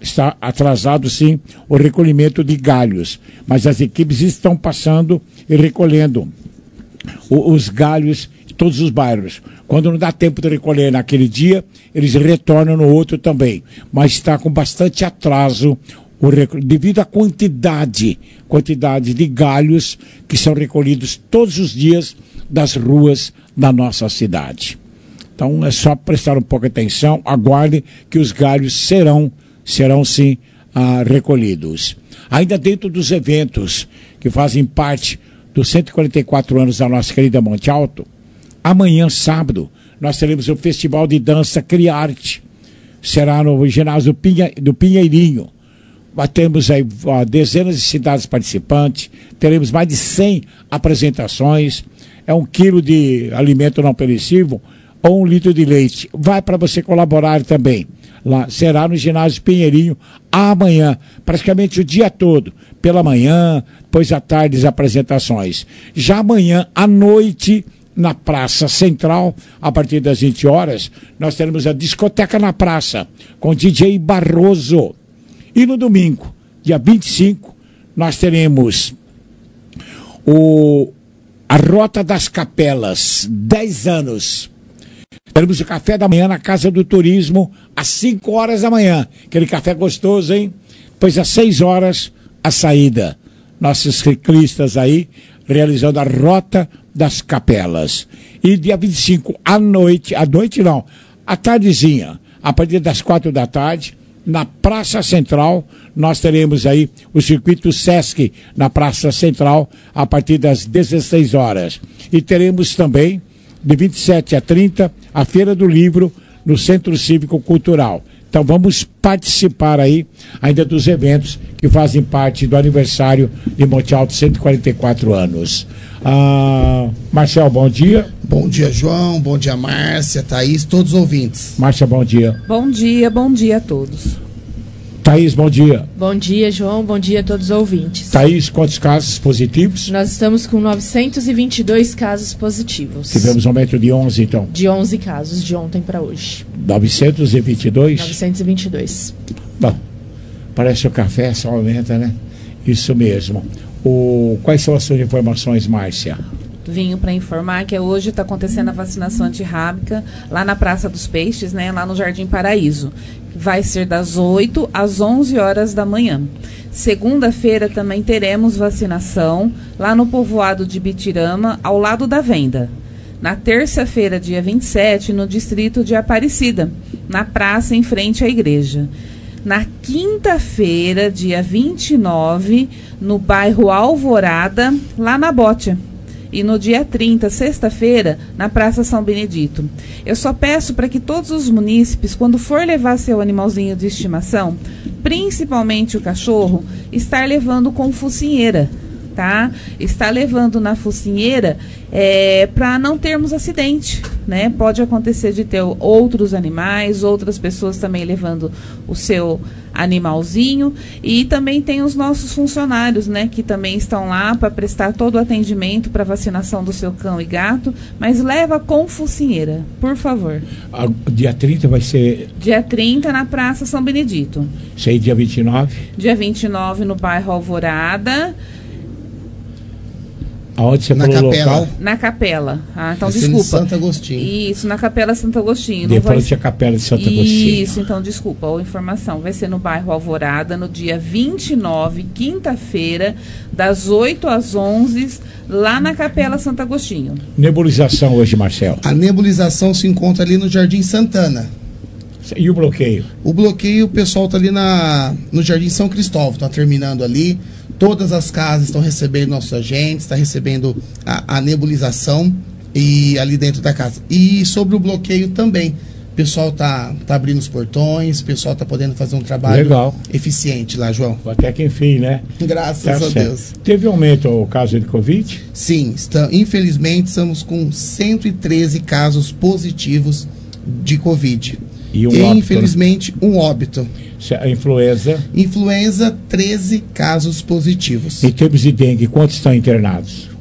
está atrasado sim o recolhimento de galhos, mas as equipes estão passando e recolhendo o, os galhos de todos os bairros. Quando não dá tempo de recolher naquele dia, eles retornam no outro também, mas está com bastante atraso o recol... devido à quantidade, quantidade de galhos que são recolhidos todos os dias das ruas da nossa cidade. Então é só prestar um pouco de atenção, aguarde que os galhos serão, serão sim ah, recolhidos. Ainda dentro dos eventos que fazem parte dos cento e quarenta e quatro anos da nossa querida Monte Alto, amanhã, sábado, nós teremos o Festival de Dança Criarte. Será no ginásio do, Pinha, do Pinheirinho. Temos aí ó, dezenas de cidades participantes, teremos mais de cem apresentações, é um quilo de alimento não perecível ou um litro de leite. Vai para você colaborar também. Lá será no ginásio Pinheirinho amanhã, praticamente o dia todo, pela manhã, depois à tarde as apresentações. Já amanhã à noite, na Praça Central, a partir das vinte horas, nós teremos a discoteca na praça com D J Barroso. E no domingo, dia vinte e cinco, nós teremos o, a Rota das Capelas, dez anos. Teremos o café da manhã na Casa do Turismo, às cinco horas da manhã. Aquele café gostoso, hein? Pois às seis horas, a saída. Nossos ciclistas aí, realizando a Rota das Capelas. E dia vinte e cinco, à noite, à noite não, à tardezinha, a partir das quatro da tarde, na Praça Central, nós teremos aí o circuito Sesc na Praça Central a partir das dezesseis horas. E teremos também, de vinte e sete a trinta, a Feira do Livro no Centro Cívico Cultural. Então vamos participar aí ainda dos eventos que fazem parte do aniversário de Monte Alto, cento e quarenta e quatro anos. Ah, Marcel, bom dia. Bom dia, João. Bom dia, Márcia, Thaís, todos os ouvintes. Márcia, bom dia. Bom dia, bom dia a todos. Thaís, bom dia. Bom dia, João. Bom dia a todos os ouvintes. Thaís, quantos casos positivos? Nós estamos com novecentos e vinte e dois casos positivos. Tivemos um aumento de onze, então. De onze casos, de ontem para hoje. novecentos e vinte e dois? novecentos e vinte e dois. Bom, parece que o café só aumenta, né? Isso mesmo. O... Quais são as suas informações, Márcia? Vinho para informar que hoje está acontecendo a vacinação antirrábica lá na Praça dos Peixes, né, lá no Jardim Paraíso. Vai ser das oito às onze horas da manhã. Segunda-feira também teremos vacinação lá no povoado de Bitirama, ao lado da venda. Na terça-feira, dia vinte e sete, no distrito de Aparecida, na praça em frente à igreja. Na quinta-feira, dia vinte e nove, no bairro Alvorada, lá na Bótia. E no dia trinta, sexta-feira, na Praça São Benedito. Eu só peço para que todos os munícipes, quando for levar seu animalzinho de estimação, principalmente o cachorro, estar levando com focinheira, tá? Está levando na focinheira é, para não termos acidente, né? Pode acontecer de ter outros animais, outras pessoas também levando o seu animalzinho, e também tem os nossos funcionários, né, que também estão lá para prestar todo o atendimento para vacinação do seu cão e gato, mas leva com focinheira, por favor. Ah, dia trinta vai ser... Dia trinta na Praça São Benedito. Isso aí, dia vinte e nove? Dia vinte e nove no bairro Alvorada. Aonde você na falou capela. local? Na capela. Ah, então vai desculpa. Ser em Santo Agostinho. Isso, na Capela Santo Agostinho. De frente à Capela de Santo Agostinho. Isso, então desculpa, a informação vai ser no bairro Alvorada, no dia vinte e nove, quinta-feira, das oito às onze, lá na Capela Santo Agostinho. Nebulização hoje, Marcelo? A nebulização se encontra ali no Jardim Santana. E o bloqueio? O bloqueio, o pessoal está ali na, no Jardim São Cristóvão, está terminando ali. Todas as casas estão recebendo nossos agentes, está recebendo a, a nebulização e ali dentro da casa. E sobre o bloqueio também, o pessoal está tá abrindo os portões, o pessoal está podendo fazer um trabalho legal, eficiente lá, João. Até que enfim, né? Graças tá a certo. Deus. Teve aumento o caso de Covid? Sim, está, infelizmente estamos com cento e treze casos positivos de Covid. E, um e óbito, infelizmente, né? um óbito. A influenza? Influenza, treze casos positivos. Em termos de dengue, quantos estão internados?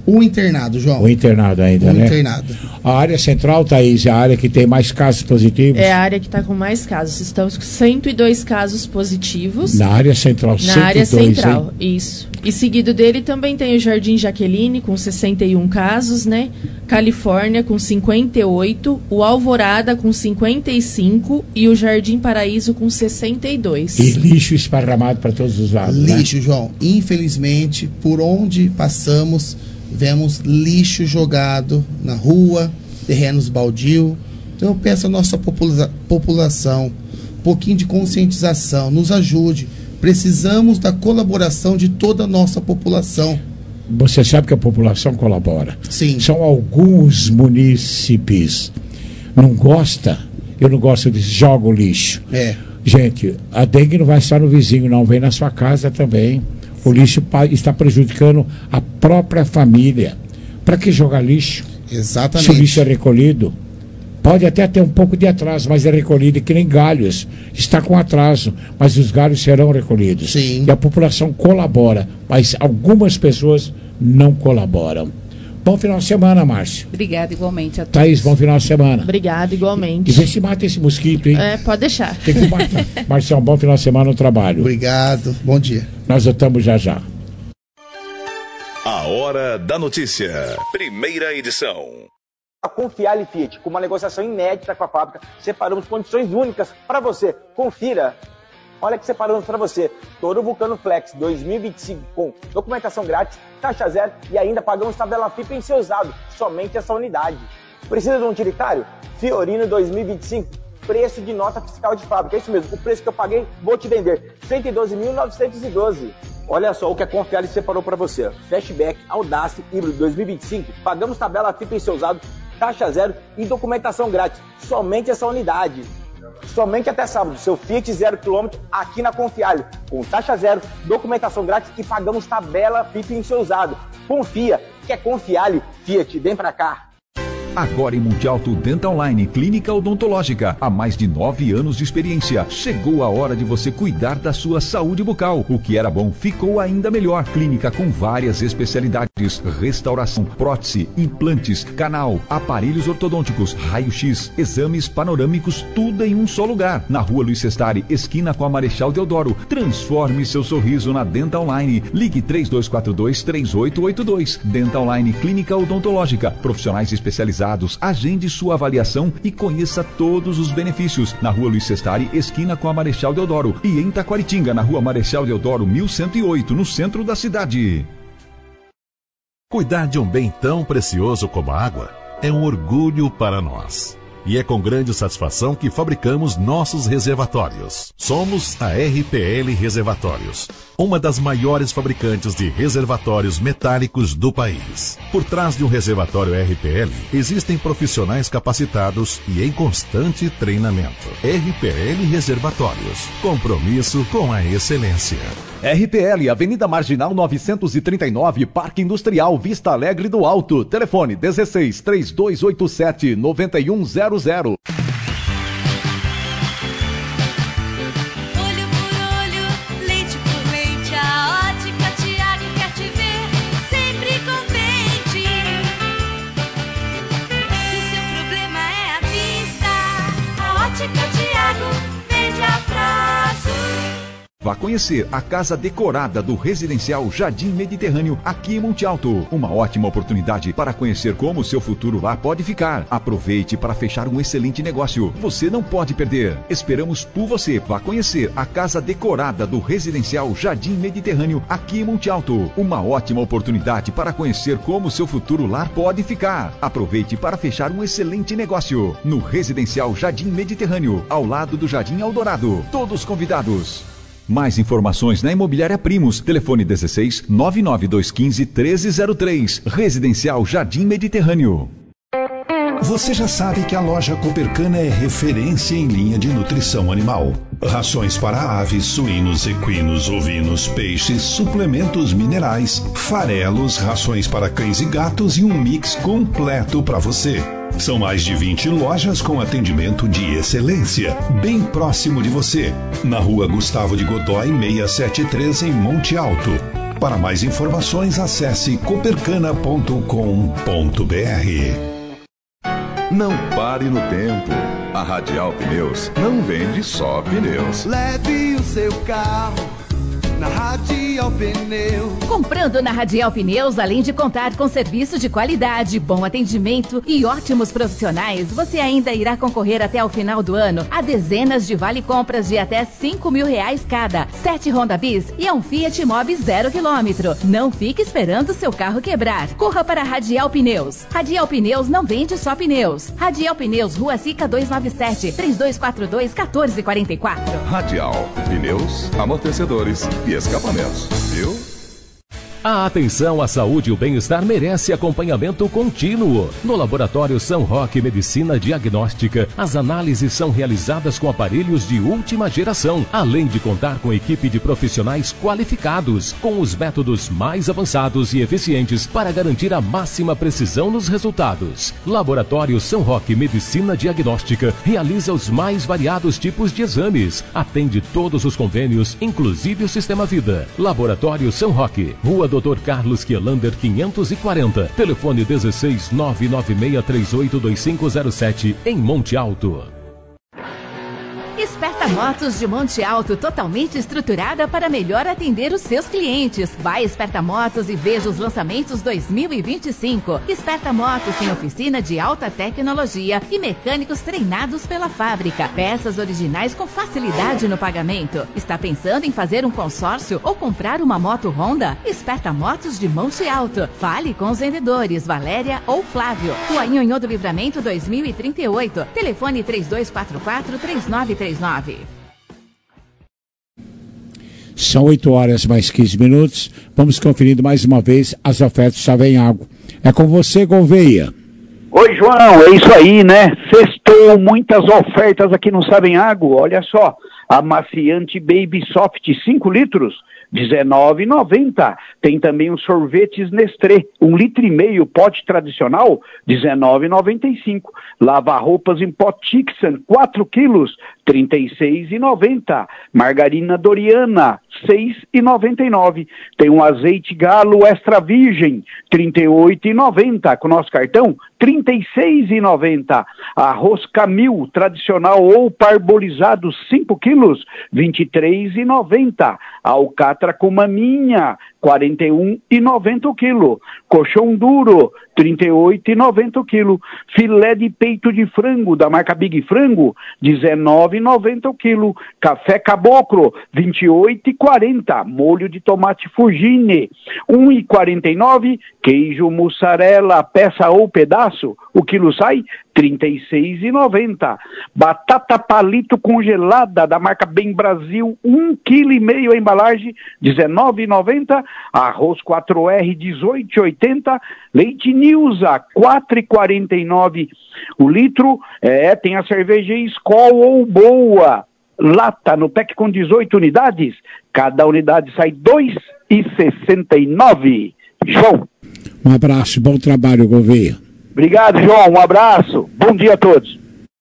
O internado, João. O internado ainda, o né? O internado. A área central, Thaís, é a área que tem mais casos positivos? É a área que está com mais casos. Estamos com cento e dois casos positivos. Na área central, Na cento e dois, área central, hein? isso. E seguido dele também tem o Jardim Jaqueline, com sessenta e um casos, né? Califórnia, com cinquenta e oito. O Alvorada, com cinquenta e cinco. E o Jardim Paraíso, com sessenta e dois. E lixo esparramado para todos os lados, Lixo, né? João. Infelizmente, por onde passamos, vemos lixo jogado na rua, terrenos baldio. Então eu peço à nossa popula- população um pouquinho de conscientização, nos ajude. Precisamos da colaboração de toda a nossa população. Você sabe que a população colabora. Sim. São alguns munícipes. Não gosta? Eu não gosto de jogo lixo. É. Gente, a dengue não vai estar no vizinho, não. Vem na sua casa também. O lixo está prejudicando a própria família. Para que jogar lixo? Exatamente. Se o lixo é recolhido, pode até ter um pouco de atraso, mas é recolhido que nem galhos. Está com atraso, mas os galhos serão recolhidos. Sim. E a população colabora, mas algumas pessoas não colaboram. Bom final de semana, Márcio. Obrigada, igualmente a todos. Thaís, bom final de semana. Obrigada, igualmente. E vê se mata esse mosquito, hein? É, pode deixar. Tem que matar. Márcio, um bom final de semana no trabalho. Obrigado, bom dia. Nós voltamos já já. A Hora da Notícia. Primeira edição. A Confiale Fiat, com uma negociação inédita com a fábrica, separamos condições únicas para você. Confira. Olha que separamos para você. Toro Vulcano Flex dois mil e vinte e cinco com documentação grátis, taxa zero e ainda pagamos tabela F I P em seu usado. Somente essa unidade. Precisa de um utilitário? Fiorino dois mil e vinte e cinco. Preço de nota fiscal de fábrica. É isso mesmo. O preço que eu paguei, vou te vender. cento e doze mil novecentos e doze. Olha só o que a Confiale separou para você. Flashback Audace Híbrido dois mil e vinte e cinco. Pagamos tabela F I P em seu usado, taxa zero e documentação grátis. Somente essa unidade. Somente até sábado, seu Fiat zero quilômetro aqui na Confiale, com taxa zero, documentação grátis e pagamos tabela F I P em seu usado. Confia, que é Confiale Fiat, vem pra cá. Agora em Monte Alto Dental Line, clínica odontológica, há mais de nove anos de experiência. Chegou a hora de você cuidar da sua saúde bucal. O que era bom ficou ainda melhor. Clínica com várias especialidades: restauração, prótese, implantes, canal, aparelhos ortodônticos, raio-x, exames panorâmicos, tudo em um só lugar. Na Rua Luiz Sestari, esquina com a Marechal Deodoro. Transforme seu sorriso na Dental Line. Ligue três dois quatro dois, três oito oito dois. Dental Line Clínica Odontológica. Profissionais especializados. Agende sua avaliação e conheça todos os benefícios. Na Rua Luiz Sestari, esquina com a Marechal Deodoro. E em Taquaritinga, na Rua Marechal Deodoro, mil cento e oito, no centro da cidade. Cuidar de um bem tão precioso como a água é um orgulho para nós. E é com grande satisfação que fabricamos nossos reservatórios. Somos a R P L Reservatórios, uma das maiores fabricantes de reservatórios metálicos do país. Por trás de um reservatório R P L, existem profissionais capacitados e em constante treinamento. R P L Reservatórios, compromisso com a excelência. R P L, Avenida Marginal novecentos e trinta e nove, Parque Industrial, Vista Alegre do Alto. Telefone dezesseis, três dois oito sete, nove um zero zero. Olho por olho, leite por leite, a Ótica Tiago quer te ver sempre contente. Se o seu problema é a vista, a Ótica Tiago vende a prazo. Vá conhecer a casa decorada do residencial Jardim Mediterrâneo aqui em Monte Alto. Uma ótima oportunidade para conhecer como o seu futuro lá pode ficar. Aproveite para fechar um excelente negócio. Você não pode perder. Esperamos por você. Vá conhecer a casa decorada do residencial Jardim Mediterrâneo aqui em Monte Alto. Uma ótima oportunidade para conhecer como o seu futuro lá pode ficar. Aproveite para fechar um excelente negócio. No residencial Jardim Mediterrâneo, ao lado do Jardim Eldorado. Todos convidados. Mais informações na Imobiliária Primos. Telefone dezesseis, nove nove dois um cinco, um três zero três. Residencial Jardim Mediterrâneo. Você já sabe que a loja Coopercana é referência em linha de nutrição animal. Rações para aves, suínos, equinos, ovinos, peixes, suplementos minerais, farelos, rações para cães e gatos e um mix completo para você. São mais de vinte lojas com atendimento de excelência, bem próximo de você. Na Rua Gustavo de Godói, seiscentos e setenta e três, em Monte Alto. Para mais informações, acesse copercana ponto com ponto br. Não pare no tempo. A Radial Pneus não vende só pneus. Leve o seu carro na Radial Pneus. Comprando na Radial Pneus, além de contar com serviço de qualidade, bom atendimento e ótimos profissionais, você ainda irá concorrer até o final do ano a dezenas de vale-compras de até cinco mil reais cada, sete Honda Bis e um Fiat Mobi zero quilômetro. Não fique esperando seu carro quebrar. Corra para a Radial Pneus. Radial Pneus não vende só pneus. Radial Pneus, Rua Sica duzentos e noventa e sete, três dois quatro dois, um quatro quatro quatro. Radial, pneus, amortecedores e escapamentos, viu? A atenção à saúde e o bem-estar merece acompanhamento contínuo. No Laboratório São Roque Medicina Diagnóstica, as análises são realizadas com aparelhos de última geração, além de contar com equipe de profissionais qualificados, com os métodos mais avançados e eficientes para garantir a máxima precisão nos resultados. Laboratório São Roque Medicina Diagnóstica realiza os mais variados tipos de exames, atende todos os convênios, inclusive o Sistema Vida. Laboratório São Roque, Rua doutor Carlos Quielander quinhentos e quarenta, telefone dezesseis nove nove seis três oito dois cinco zero sete, em Monte Alto. Esperta Motos de Monte Alto, totalmente estruturada para melhor atender os seus clientes. Vai Esperta Motos e veja os lançamentos dois mil e vinte e cinco. Esperta Motos tem oficina de alta tecnologia e mecânicos treinados pela fábrica. Peças originais com facilidade no pagamento. Está pensando em fazer um consórcio ou comprar uma moto Honda? Esperta Motos de Monte Alto. Fale com os vendedores Valéria ou Flávio. Rua Nhonhô do Livramento dois mil e trinta e oito. Telefone três dois quatro quatro, três nove três nove. São oito horas mais quinze minutos. Vamos conferindo mais uma vez as ofertas Savenhago. É com você, Gouveia. Oi, João, é isso aí, né? Sextou, muitas ofertas aqui no Savenhago. Olha só, amaciante Baby Soft cinco litros, dezenove reais e noventa centavos. Tem também os sorvetes Nestlé, um litro e meio, pote tradicional, dezenove reais e noventa e cinco centavos. Lava-roupas em pó Tixan, quatro quilos, trinta e seis reais e noventa centavos. Margarina Doriana, seis reais e noventa e nove centavos. Tem um azeite Galo Extra Virgem, trinta e oito reais e noventa centavos. Com nosso cartão, trinta e seis reais e noventa centavos. Arroz Camil, tradicional ou parbolizado, cinco quilos, vinte e três reais e noventa centavos. Alcatra com maminha, quarenta e um reais e noventa centavos o quilo. Colchão duro, trinta e oito reais e noventa centavos o quilo. Filé de peito de frango da marca Big Frango, dezenove reais e noventa centavos o quilo. Café Caboclo, vinte e oito reais e quarenta centavos. Molho de tomate Fugine, um real e quarenta e nove centavos. Queijo mussarela, peça ou pedaço, o quilo sai trinta e seis reais e noventa centavos. Batata palito congelada da marca Bem Brasil, um vírgula cinco quilos a embalagem, dezenove reais e noventa centavos. Arroz quatro R, dezoito reais e oitenta centavos. Leite Nilza, quatro reais e quarenta e nove centavos o litro. É, tem a cerveja Skol ou Boa, lata no pack com dezoito unidades. Cada unidade sai dois reais e sessenta e nove centavos. João. Um abraço, bom trabalho, Gouveia. Obrigado, João. Um abraço. Bom dia a todos.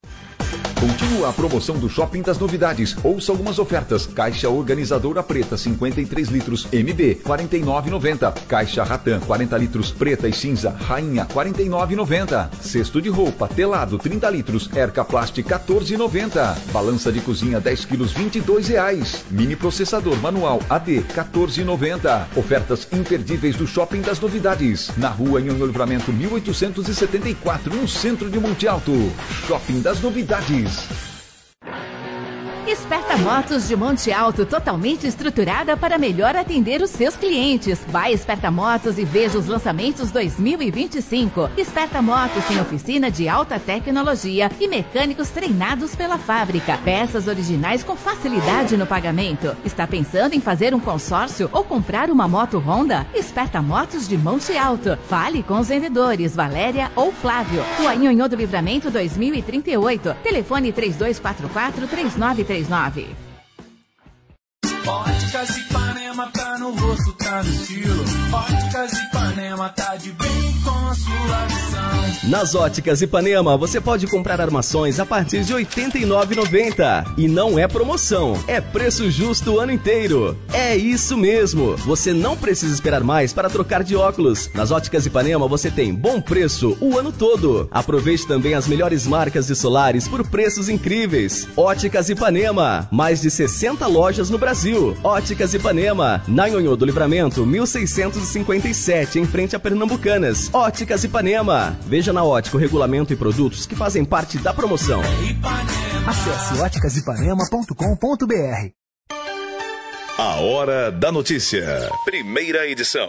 Continua a promoção do Shopping das Novidades. Ouça algumas ofertas. Caixa organizadora preta, cinquenta e três litros, M B, quarenta e nove reais e noventa centavos. Caixa Ratan, quarenta litros, preta e cinza, Rainha, quarenta e nove reais e noventa centavos. Cesto de roupa, telado, trinta litros, Erca Plast, quatorze reais e noventa centavos. Balança de cozinha, dez quilos, vinte e dois reais. Mini processador manual A D, quatorze reais e noventa centavos. Ofertas imperdíveis do Shopping das Novidades. Na rua Nhonhô Livramento, mil oitocentos e setenta e quatro, no centro de Monte Alto. Shopping das Novidades. Esperta Motos de Monte Alto, totalmente estruturada para melhor atender os seus clientes. Vai Esperta Motos e veja os lançamentos dois mil e vinte e cinco. Esperta Motos tem oficina de alta tecnologia e mecânicos treinados pela fábrica. Peças originais com facilidade no pagamento. Está pensando em fazer um consórcio ou comprar uma moto Honda? Esperta Motos de Monte Alto. Fale com os vendedores Valéria ou Flávio. Rua Nhonhô do Livramento dois mil e trinta e oito. Telefone três dois quatro quatro, três nove três nove. Óticas Ipanema tá no rosto, tá no estilo. Óticas Ipanema tá de bem com a sua visão. Nas Óticas Ipanema, você pode comprar armações a partir de oitenta e nove reais e noventa centavos. E não é promoção, é preço justo o ano inteiro. É isso mesmo, você não precisa esperar mais para trocar de óculos. Nas Óticas Ipanema você tem bom preço o ano todo. Aproveite também as melhores marcas de solares por preços incríveis. Óticas Ipanema, mais de sessenta lojas no Brasil. Óticas Ipanema, na Nhonhô do Livramento, mil seiscentos e cinquenta e sete, em frente a Pernambucanas. Óticas Ipanema. Veja na Ótica o regulamento e produtos que fazem parte da promoção. Acesse óticas ipanema ponto com ponto b r. A Hora da Notícia. Primeira edição.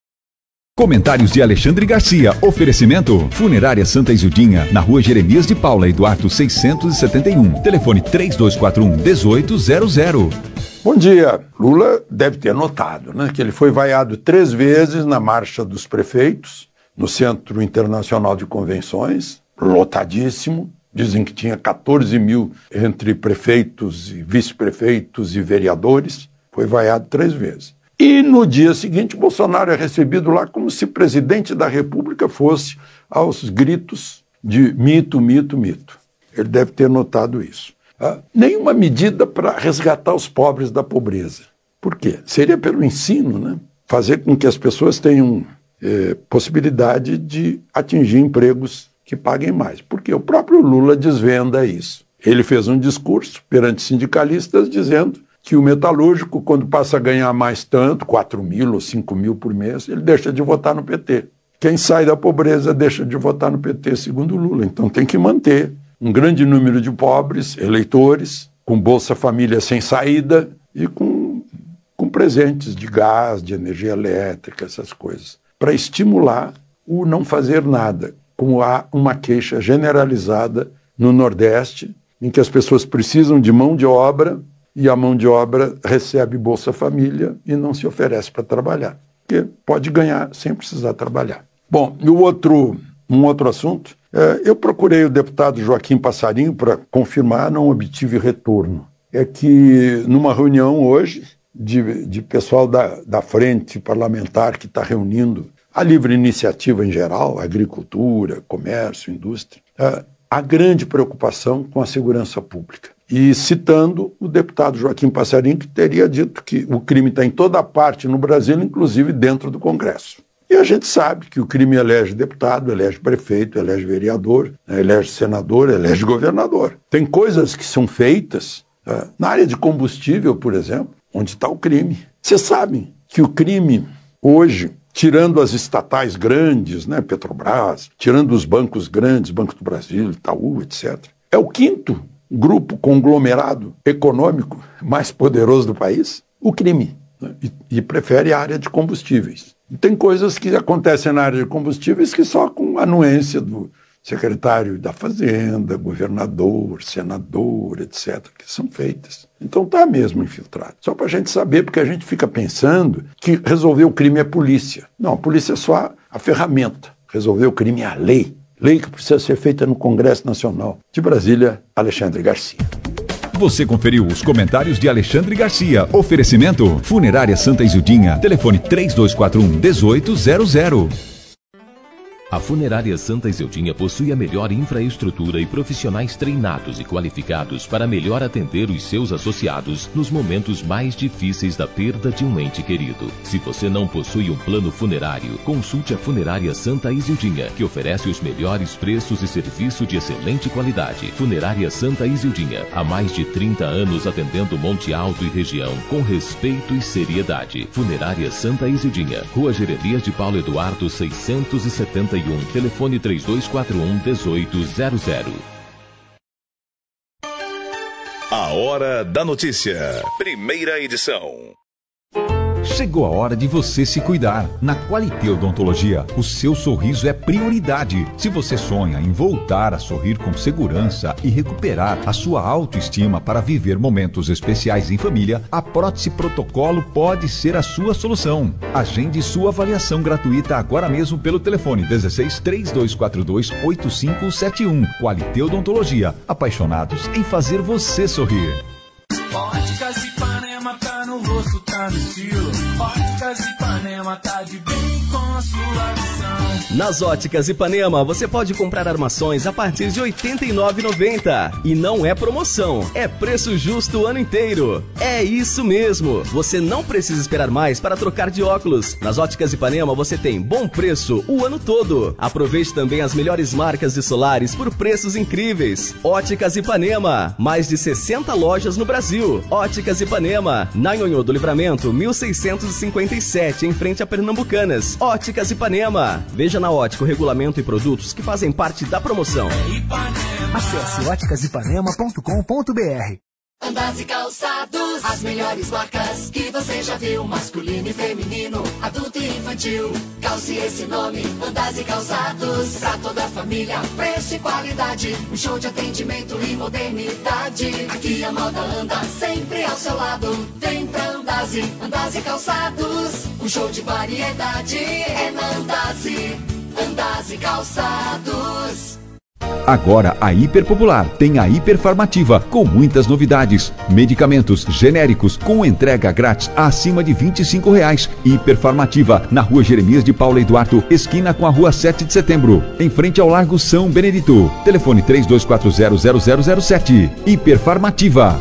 Comentários de Alexandre Garcia. Oferecimento: Funerária Santa Isildinha, na Rua Jeremias de Paula e Duarte seiscentos e setenta e um. Telefone três dois quatro um, um oito zero zero. Bom dia. Lula deve ter notado, né, que ele foi vaiado três vezes na Marcha dos Prefeitos, no Centro Internacional de Convenções, lotadíssimo. Dizem que tinha quatorze mil entre prefeitos e vice-prefeitos e vereadores. Foi vaiado três vezes. E no dia seguinte, Bolsonaro é recebido lá como se presidente da República fosse aos gritos de mito, mito, mito. Ele deve ter notado isso. Ah, nenhuma medida para resgatar os pobres da pobreza. Por quê? Seria pelo ensino, né? Fazer com que as pessoas tenham eh, possibilidade de atingir empregos que paguem mais. Porque o próprio Lula desvenda isso. Ele fez um discurso perante sindicalistas dizendo que o metalúrgico, quando passa a ganhar mais tanto, quatro mil ou cinco mil por mês, ele deixa de votar no P T. Quem sai da pobreza deixa de votar no P T, segundo Lula. Então tem que manter um grande número de pobres, eleitores, com Bolsa Família sem saída e com, com presentes de gás, de energia elétrica, essas coisas, para estimular o não fazer nada. Como há uma queixa generalizada no Nordeste, em que as pessoas precisam de mão de obra e a mão de obra recebe Bolsa Família e não se oferece para trabalhar, porque pode ganhar sem precisar trabalhar. Bom, e o outro, um outro assunto, é, eu procurei o deputado Joaquim Passarinho para confirmar, não obtive retorno. É que numa reunião hoje de, de pessoal da, da frente parlamentar que está reunindo a livre iniciativa em geral, agricultura, comércio, indústria, é, há grande preocupação com a segurança pública. E citando o deputado Joaquim Passarinho, que teria dito que o crime está em toda parte no Brasil, inclusive dentro do Congresso. E a gente sabe que o crime elege deputado, elege prefeito, elege vereador, elege senador, elege governador. Tem coisas que são feitas é, na área de combustível, por exemplo, onde está o crime. Vocês sabem que o crime hoje, tirando as estatais grandes, né, Petrobras, tirando os bancos grandes, Banco do Brasil, Itaú, etcétera, é o quinto grupo conglomerado econômico mais poderoso do país, o crime, né, e, e prefere a área de combustíveis. E tem coisas que acontecem na área de combustíveis que só com anuência do secretário da Fazenda, governador, senador, etcétera, que são feitas. Então está mesmo infiltrado. Só para a gente saber, porque a gente fica pensando que resolver o crime é polícia. Não, a polícia é só a ferramenta. Resolver o crime é a lei. Lei que precisa ser feita no Congresso Nacional. De Brasília, Alexandre Garcia. Você conferiu os comentários de Alexandre Garcia. Oferecimento: Funerária Santa Isildinha. Telefone três dois quatro um, um oito zero zero. A Funerária Santa Isildinha possui a melhor infraestrutura e profissionais treinados e qualificados para melhor atender os seus associados nos momentos mais difíceis da perda de um ente querido. Se você não possui um plano funerário, consulte a Funerária Santa Isildinha, que oferece os melhores preços e serviço de excelente qualidade. Funerária Santa Isildinha, há mais de trinta anos atendendo Monte Alto e região com respeito e seriedade. Funerária Santa Isildinha, Rua Jeremias de Paulo Eduardo seiscentos e setenta e um, telefone três dois quatro um, um oito zero zero. A Hora da Notícia, primeira edição. Chegou a hora de você se cuidar. Na Qualité Odontologia, o seu sorriso é prioridade. Se você sonha em voltar a sorrir com segurança e recuperar a sua autoestima para viver momentos especiais em família, a Prótese Protocolo pode ser a sua solução. Agende sua avaliação gratuita agora mesmo pelo telefone dezesseis, três dois quatro dois, oito cinco sete um. Qualité Odontologia, apaixonados em fazer você sorrir. Óticas Ipanema tá no gosto tá no estilo. Óticas Ipanema tá de bem com a sua visão. Nas Óticas Ipanema, você pode comprar armações a partir de oitenta e nove reais e noventa centavos. E não é promoção, é preço justo o ano inteiro. É isso mesmo, você não precisa esperar mais para trocar de óculos. Nas Óticas Ipanema você tem bom preço o ano todo. Aproveite também as melhores marcas de solares por preços incríveis. Óticas Ipanema, mais de sessenta lojas no Brasil. Óticas Ipanema, na Nhonhô do Livramento, mil seiscentos e cinquenta e sete, em frente a Pernambucanas. Óticas Ipanema. Veja na Ótica o regulamento e produtos que fazem parte da promoção. Acesse óticas ipanema ponto com ponto b r. Andas e Calçados, as melhores marcas que você já viu, masculino e feminino, adulto e infantil. Calce esse nome, Andas e Calçados, pra toda a família, preço e qualidade, um show de atendimento e modernidade. Aqui a moda anda sempre ao seu lado, vem pra Andas, Andas e Calçados, um show de variedade é na Andas, Andas e Calçados. Agora a Hiper Popular tem a Hiperfarmativa com muitas novidades. Medicamentos genéricos com entrega grátis acima de vinte e cinco reais. Hiperfarmativa na Rua Jeremias de Paula Eduardo, esquina com a Rua sete de setembro, em frente ao Largo São Benedito. Telefone três dois quatro zero zero zero zero sete. Hiperfarmativa.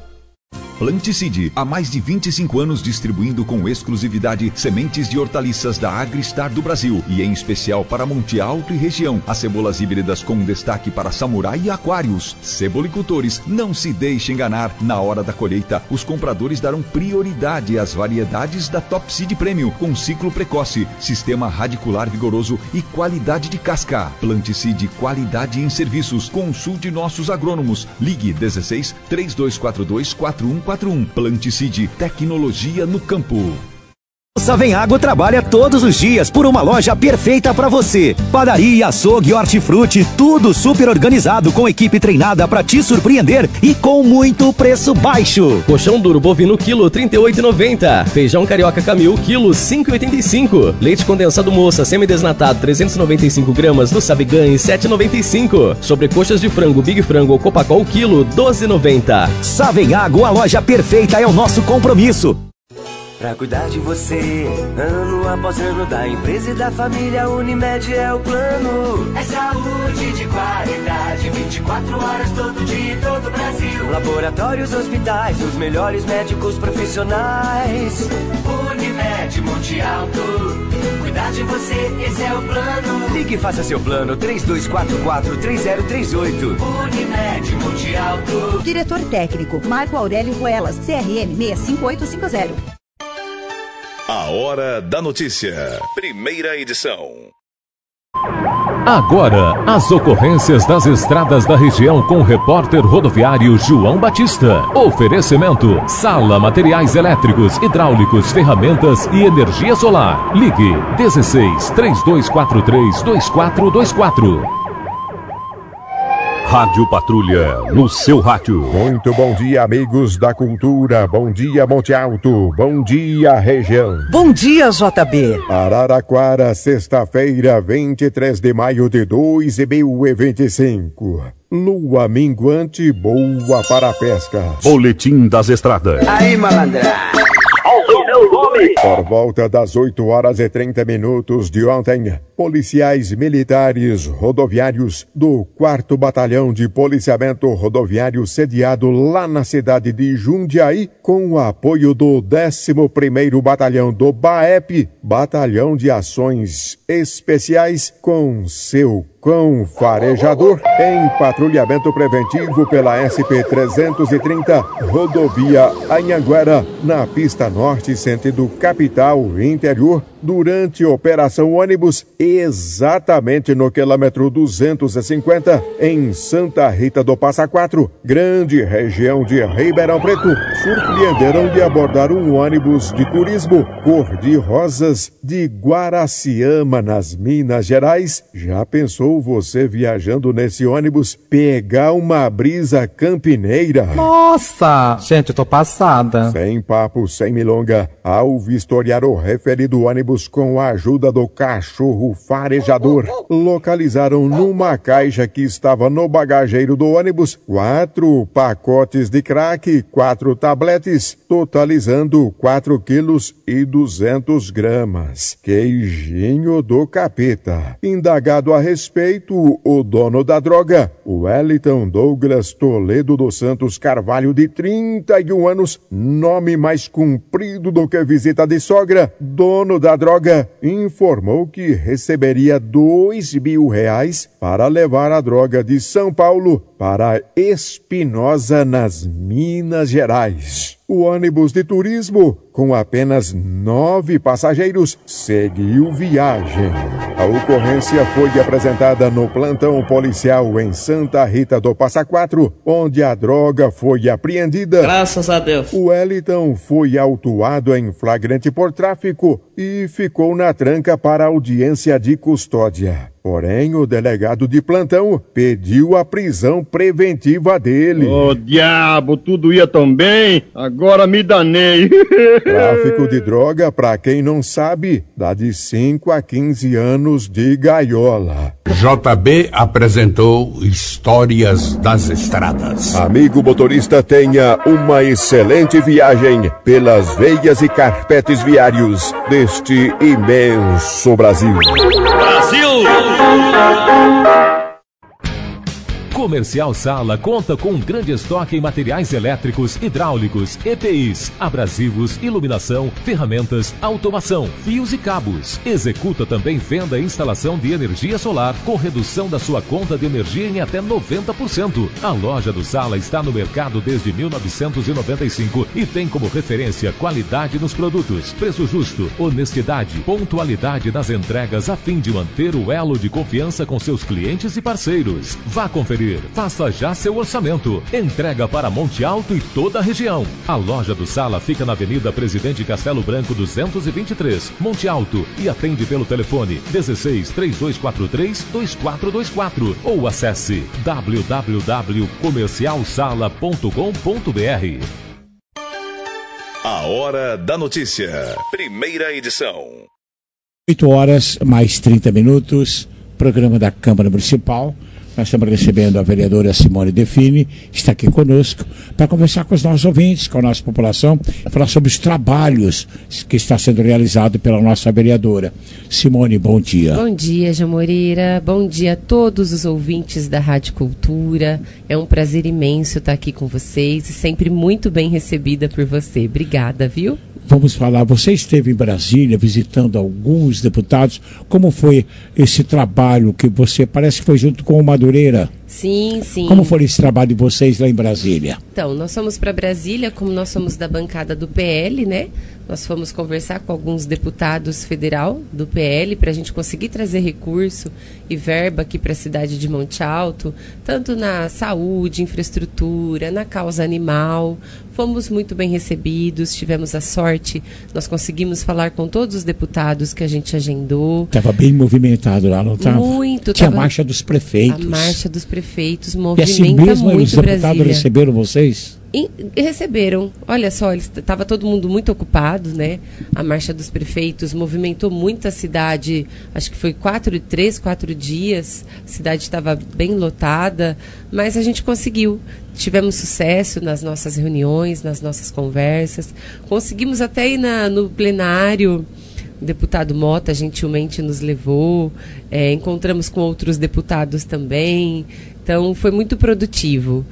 Planticide, há mais de vinte e cinco anos distribuindo com exclusividade sementes de hortaliças da Agristar do Brasil e em especial para Monte Alto e região. As cebolas híbridas com destaque para samurai e aquários. Cebolicultores, não se deixe enganar. Na hora da colheita, os compradores darão prioridade às variedades da Top Seed Premium com ciclo precoce, sistema radicular vigoroso e qualidade de casca. Planticide, qualidade em serviços. Consulte nossos agrônomos. Ligue dezesseis, três dois quatro dois, quatro um quatro um. Planticide, tecnologia no campo. Savenhago trabalha todos os dias por uma loja perfeita para você. Padaria, açougue, hortifruti, tudo super organizado com equipe treinada para te surpreender e com muito preço baixo. Colchão duro bovino quilo trinta e oito reais e noventa centavos. Feijão carioca Camil quilo cinco reais e oitenta e cinco centavos. Leite condensado moça semidesnatado trezentos e noventa e cinco gramas no Sabigan sete reais e noventa e cinco centavos. Sobrecoxas de frango Big Frango ou Copacol quilo doze reais e noventa centavos. Savenhago, a loja perfeita é o nosso compromisso. Pra cuidar de você, ano após ano, da empresa e da família, Unimed é o plano. É saúde de qualidade, vinte e quatro horas, todo dia, todo o Brasil. Laboratórios, hospitais, os melhores médicos profissionais. Unimed Monte Alto, cuidar de você, esse é o plano. Ligue e faça seu plano, três dois quatro quatro, três zero três oito. Unimed Monte Alto. Diretor técnico, Marco Aurélio Ruelas, C R M seis cinco oito cinco zero. A Hora da Notícia. Primeira edição. Agora, as ocorrências das estradas da região com o repórter rodoviário João Batista. Oferecimento: Sala Materiais Elétricos, Hidráulicos, Ferramentas e Energia Solar. Ligue dezesseis, três dois quatro três, dois quatro dois quatro. Rádio Patrulha, no seu rádio. Muito bom dia, amigos da cultura. Bom dia, Monte Alto. Bom dia, região. Bom dia, J B. Araraquara, sexta-feira, vinte e três de maio de dois mil e vinte e cinco. Lua minguante, boa para a pesca. Boletim das estradas. Aí, malandra. Por volta das oito horas e trinta minutos de ontem, policiais militares rodoviários do quarto Batalhão de Policiamento Rodoviário sediado lá na cidade de Jundiaí, com o apoio do décimo primeiro Batalhão do BAEP, Batalhão de Ações Especiais, com seu cão farejador, em patrulhamento preventivo pela S P trezentos e trinta, rodovia Anhanguera, na pista norte, sentido capital interior, durante Operação Ônibus, exatamente no quilômetro duzentos e cinquenta, em Santa Rita do Passa Quatro, grande região de Ribeirão Preto, surpreenderam de abordar um ônibus de turismo cor de rosas de Guaraciama, nas Minas Gerais. Já pensou pensou você viajando nesse ônibus pegar uma brisa campineira? Nossa! Gente, eu tô passada. Sem papo, sem milonga, ao vistoriar o referido ônibus com a ajuda do cachorro farejador, localizaram numa caixa que estava no bagageiro do ônibus quatro pacotes de crack, quatro tabletes, totalizando quatro quilos e duzentos gramas. Queijinho do capeta. Indagado a respeito, o dono da droga, o Wellington Douglas Toledo dos Santos Carvalho, de trinta e um anos, nome mais comprido do que visita de sogra, dono da droga, informou que receberia dois mil reais para levar a droga de São Paulo para Espinosa, nas Minas Gerais. O ônibus de turismo, com apenas nove passageiros, seguiu viagem. A ocorrência foi apresentada no plantão policial em Santa Rita do Passa Quatro, onde a droga foi apreendida. Graças a Deus. O Wellington foi autuado em flagrante por tráfico e ficou na tranca para audiência de custódia. Porém, o delegado de plantão pediu a prisão preventiva dele. Ô, oh, diabo, tudo ia tão bem, agora me danei. Tráfico de droga, pra quem não sabe, dá de cinco a quinze anos de gaiola. J B apresentou Histórias das Estradas. Amigo motorista, tenha uma excelente viagem pelas veias e carpetes viários deste imenso Brasil. Brasil! Comercial Sala conta com um grande estoque em materiais elétricos, hidráulicos, E P Is, abrasivos, iluminação, ferramentas, automação, fios e cabos. Executa também venda e instalação de energia solar com redução da sua conta de energia em até noventa por cento. A loja do Sala está no mercado desde mil novecentos e noventa e cinco e tem como referência qualidade nos produtos, preço justo, honestidade, pontualidade nas entregas a fim de manter o elo de confiança com seus clientes e parceiros. Vá conferir. Faça já seu orçamento. Entrega para Monte Alto e toda a região. A loja do Sala fica na Avenida Presidente Castelo Branco duzentos e vinte e três, Monte Alto, e atende pelo telefone dezesseis, três dois quatro três, dois quatro dois quatro ou acesse w w w ponto comercial sala ponto com ponto b r. A Hora da Notícia. Primeira edição. oito horas mais trinta minutos. Programa da Câmara Municipal. Nós estamos recebendo a vereadora Simone Defini, está aqui conosco, para conversar com os nossos ouvintes, com a nossa população, falar sobre os trabalhos que está sendo realizado pela nossa vereadora. Simone, bom dia. Bom dia, João Moreira. Bom dia a todos os ouvintes da Rádio Cultura. É um prazer imenso estar aqui com vocês e sempre muito bem recebida por você. Obrigada, viu? Vamos falar, você esteve em Brasília visitando alguns deputados. Como foi esse trabalho que você, parece que foi junto com o Madureira? Sim, sim. Como foi esse trabalho de vocês lá em Brasília? Então, nós fomos para Brasília, como nós somos da bancada do P L, né? Nós fomos conversar com alguns deputados federal do P L para a gente conseguir trazer recurso e verba aqui para a cidade de Monte Alto, tanto na saúde, infraestrutura, na causa animal. Fomos muito bem recebidos, tivemos a sorte, nós conseguimos falar com todos os deputados que a gente agendou. Estava bem movimentado lá, não estava? Muito. Tinha tava... a marcha dos prefeitos. A marcha dos prefeitos, e movimenta assim mesmo, muito os deputados Brasília. Receberam vocês? E receberam, olha só, estava todo mundo muito ocupado, né? A Marcha dos Prefeitos movimentou muito a cidade, acho que foi quatro, três, quatro dias, a cidade estava bem lotada, mas a gente conseguiu. Tivemos sucesso nas nossas reuniões, nas nossas conversas, conseguimos até ir na, no plenário. O deputado Mota gentilmente nos levou, é, encontramos com outros deputados também, então foi muito produtivo.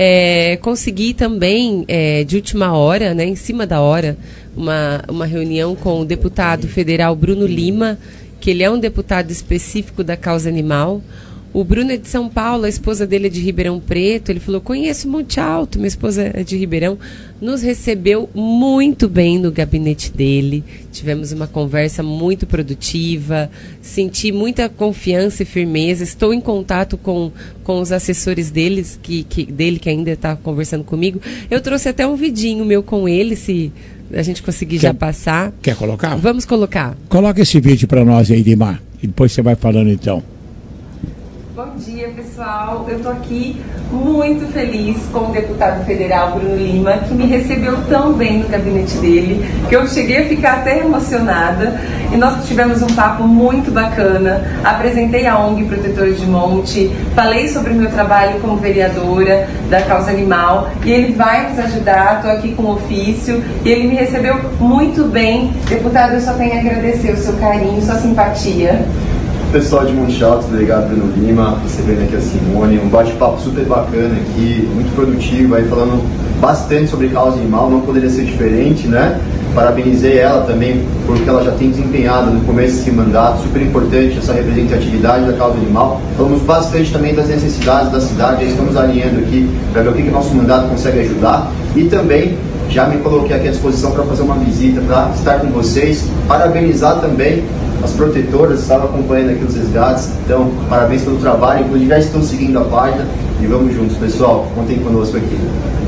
É, consegui também, é, de última hora, né, em cima da hora, uma, uma reunião com o deputado federal Bruno Lima, que ele é um deputado específico da causa animal. O Bruno é de São Paulo, a esposa dele é de Ribeirão Preto. Ele falou, conheço Monte Alto, minha esposa é de Ribeirão. Nos recebeu muito bem no gabinete dele. Tivemos uma conversa muito produtiva. Senti muita confiança e firmeza. Estou em contato com, com os assessores deles, que, que, dele que ainda está conversando comigo. Eu trouxe até um vidinho meu com ele, se a gente conseguir quer, já passar. Quer colocar? Vamos colocar. Coloca esse vídeo para nós aí, Dimar. E depois você vai falando então. Bom dia, pessoal. Eu estou aqui muito feliz com o deputado federal Bruno Lima, que me recebeu tão bem no gabinete dele, que eu cheguei a ficar até emocionada. E nós tivemos um papo muito bacana. Apresentei a O N G Protetores de Monte, falei sobre o meu trabalho como vereadora da causa animal, e ele vai nos ajudar. Estou aqui com o ofício e ele me recebeu muito bem. Deputado, eu só tenho a agradecer o seu carinho, sua simpatia. Pessoal de Monte Alto, delegado Bruno Lima, recebendo aqui a Simone, um bate-papo super bacana aqui, muito produtivo, aí falando bastante sobre causa animal, não poderia ser diferente, né? Parabenizei ela também porque ela já tem desempenhado no começo desse mandato, super importante essa representatividade da causa animal. Falamos bastante também das necessidades da cidade, aí estamos alinhando aqui para ver o que que nosso mandato consegue ajudar, e também já me coloquei aqui à disposição para fazer uma visita, para estar com vocês, parabenizar também as protetoras, estava acompanhando aqui os resgates, então parabéns pelo trabalho, inclusive já estou seguindo a página e vamos juntos, pessoal, contem conosco aqui.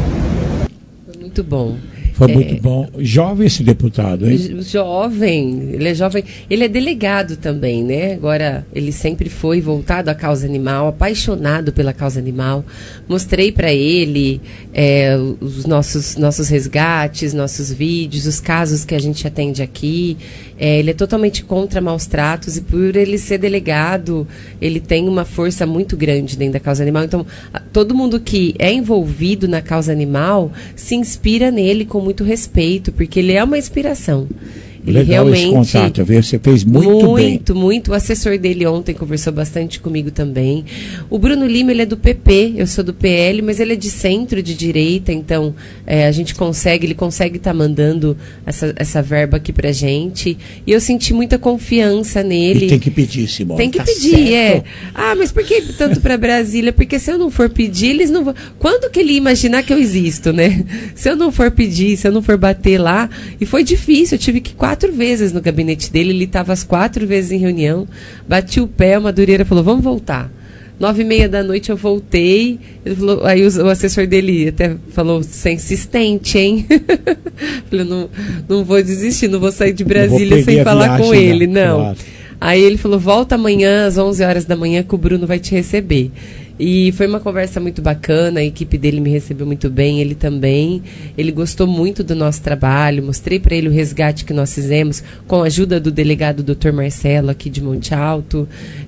Foi muito bom. Foi é, muito bom. Jovem esse deputado, hein? Jovem, ele é jovem. Ele é delegado também, né? Agora, ele sempre foi voltado à causa animal, apaixonado pela causa animal. Mostrei para ele é, os nossos, nossos resgates, nossos vídeos, os casos que a gente atende aqui. É, ele é totalmente contra maus tratos e por ele ser delegado, ele tem uma força muito grande dentro da causa animal. Então, a, todo mundo que é envolvido na causa animal se inspira nele com muito respeito, porque ele é uma inspiração. Ele Legal realmente, esse contato, viu? Você fez muito, muito bem. Muito, muito. O assessor dele ontem conversou bastante comigo também. O Bruno Lima, ele é do P P, eu sou do P L, mas ele é de centro, de direita, então é, a gente consegue, ele consegue estar tá mandando essa, essa verba aqui pra gente. E eu senti muita confiança nele. E tem que pedir, Simone. Tem que tá pedir, certo. é. Ah, mas por que tanto pra Brasília? Porque se eu não for pedir, eles não vão... Quando que ele ia imaginar que eu existo, né? Se eu não for pedir, se eu não for bater lá... E foi difícil, eu tive que quatro vezes no gabinete dele, ele estava as quatro vezes em reunião, bati o pé, a Madureira falou, vamos voltar. Nove e meia da noite eu voltei, ele falou, aí o, o assessor dele até falou, você é insistente, hein? Falei, não, não vou desistir, não vou sair de Brasília sem falar com ele, não. Claro. Aí ele falou, volta amanhã às onze horas da manhã que o Bruno vai te receber. E foi uma conversa muito bacana, a equipe dele me recebeu muito bem, ele também. Ele gostou muito do nosso trabalho, mostrei para ele o resgate que nós fizemos com a ajuda do delegado doutor Marcelo aqui de Monte Alto.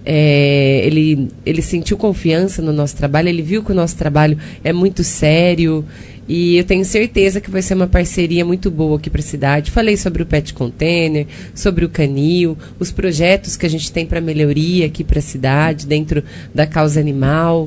É, ele, ele sentiu confiança no nosso trabalho, ele viu que o nosso trabalho é muito sério. E eu tenho certeza que vai ser uma parceria muito boa aqui para a cidade. Falei sobre o Pet Container, sobre o Canil, os projetos que a gente tem para melhoria aqui para a cidade, dentro da causa animal.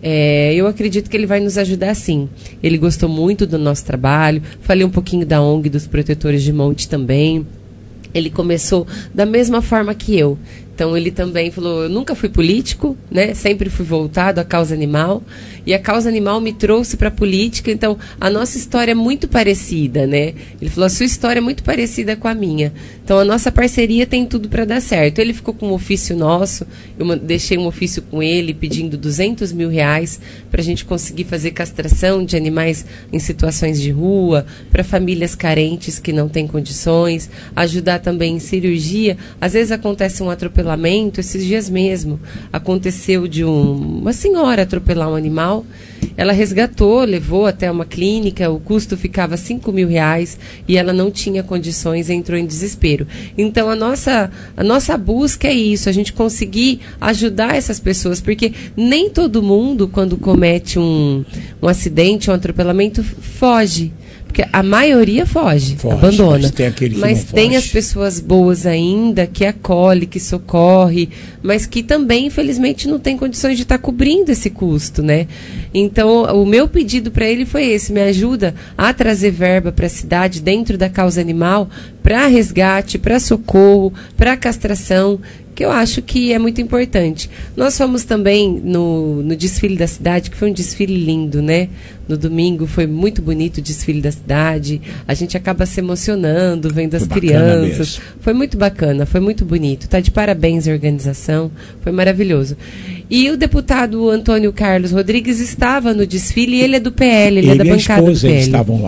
É, eu acredito que ele vai nos ajudar sim. Ele gostou muito do nosso trabalho. Falei um pouquinho da O N G dos Protetores de Monte também. Ele começou da mesma forma que eu. Então ele também falou, eu nunca fui político, né? Sempre fui voltado à causa animal. E a causa animal me trouxe para a política, então a nossa história é muito parecida, né? Ele falou, a sua história é muito parecida com a minha. Então a nossa parceria tem tudo para dar certo. Ele ficou com um ofício nosso, eu deixei um ofício com ele pedindo duzentos mil reais para a gente conseguir fazer castração de animais em situações de rua, para famílias carentes que não têm condições, ajudar também em cirurgia. Às vezes acontece um atropelamento, esses dias mesmo aconteceu de um, uma senhora atropelar um animal. Ela resgatou, levou até uma clínica, o custo ficava cinco mil reais e ela não tinha condições, entrou em desespero. Então a nossa, a nossa busca é isso, a gente conseguir ajudar essas pessoas, porque nem todo mundo, quando comete um, um acidente, um atropelamento, foge. Porque a maioria foge, foge abandona. Mas tem, aquele que mas tem foge. As pessoas boas ainda, que acolhe, que socorre, mas que também, infelizmente, não tem condições de estar tá cobrindo esse custo, né? Então, o meu pedido para ele foi esse, me ajuda a trazer verba para a cidade, dentro da causa animal, para resgate, para socorro, para castração, que eu acho que é muito importante. Nós fomos também no, no desfile da cidade, que foi um desfile lindo, né? No domingo foi muito bonito o desfile da cidade. A gente acaba se emocionando, vendo as crianças. Mesmo. Foi muito bacana, foi muito bonito. Tá de parabéns a organização, foi maravilhoso. E o deputado Antônio Carlos Rodrigues estava no desfile e ele é do P L, ele, ele é da bancada do P L. Eles estavam lá.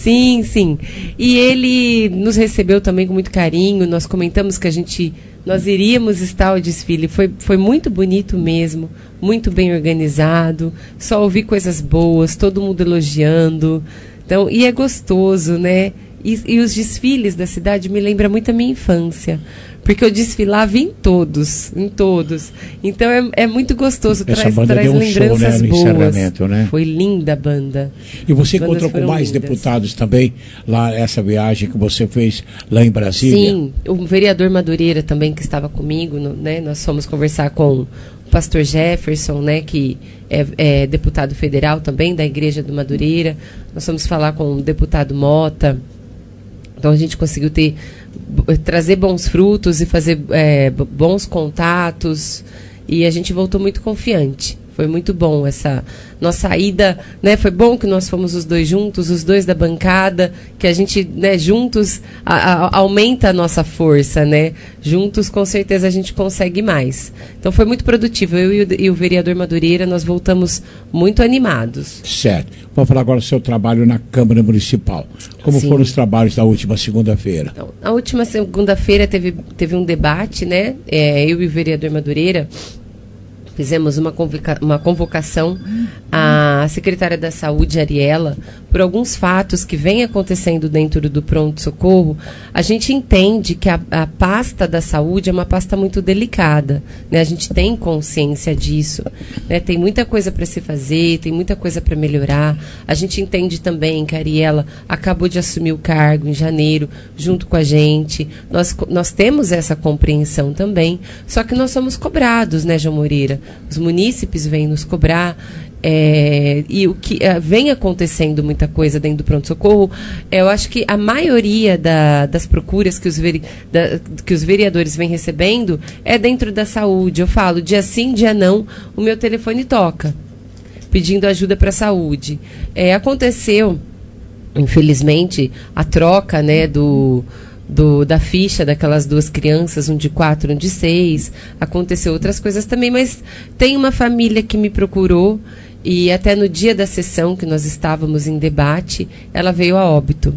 Sim, sim. E ele nos recebeu também com muito carinho. Nós comentamos que a gente, nós iríamos estar ao desfile. Foi, foi muito bonito mesmo, muito bem organizado. Só ouvi coisas boas, todo mundo elogiando. Então, e é gostoso, né? E, e os desfiles da cidade me lembram muito a minha infância, porque eu desfilava em todos, em todos. Então é, é muito gostoso, essa traz, banda traz deu um lembranças show, né, no boas. encerramento, né? Foi linda a banda. E você As encontrou com mais lindas. deputados também, lá essa viagem que você fez lá em Brasília? Sim, o vereador Madureira também que estava comigo, no, né? Nós fomos conversar com o pastor Jefferson, né, que é, é deputado federal também da Igreja do Madureira. Nós fomos falar com o deputado Mota. Então a gente conseguiu ter, trazer bons frutos e fazer é, bons contatos, e a gente voltou muito confiante. Foi muito bom essa nossa ida, né? Foi bom que nós fomos os dois juntos, os dois da bancada, que a gente, né, juntos a, a, aumenta a nossa força, né? Juntos, com certeza, a gente consegue mais. Então foi muito produtivo. Eu e o, e o vereador Madureira, nós voltamos muito animados. Certo. Vamos falar agora do seu trabalho na Câmara Municipal. Como Sim. foram os trabalhos da última segunda-feira? Então, a última segunda-feira teve, teve um debate, né? É, eu e o vereador Madureira fizemos uma, convoca uma convocação à secretária da Saúde, Ariela, por alguns fatos que vêm acontecendo dentro do pronto-socorro. A gente entende que a, a pasta da saúde é uma pasta muito delicada, né? A gente tem consciência disso, né? Tem muita coisa para se fazer, tem muita coisa para melhorar. A gente entende também que a Ariela acabou de assumir o cargo em janeiro, junto com a gente. Nós, nós temos essa compreensão também, só que nós somos cobrados, né, João Moreira? Os munícipes vêm nos cobrar, é, e o que é, vem acontecendo muita coisa dentro do pronto-socorro. É, eu acho que a maioria da, das procuras que os, veri, da, que os vereadores vêm recebendo é dentro da saúde. Eu falo, dia sim, dia não, o meu telefone toca, pedindo ajuda para a saúde. É, aconteceu, infelizmente, a troca, né, do... Do, da ficha daquelas duas crianças, um de quatro, um de seis. Aconteceu outras coisas também, mas tem uma família que me procurou, e até no dia da sessão que nós estávamos em debate, ela veio a óbito.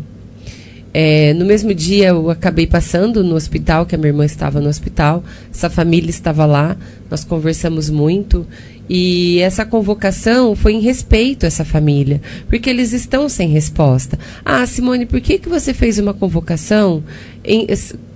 É, no mesmo dia eu acabei passando no hospital, que a minha irmã estava no hospital, essa família estava lá, nós conversamos muito, e essa convocação foi em respeito a essa família, porque eles estão sem resposta. Ah, Simone, por que, que você fez uma convocação em,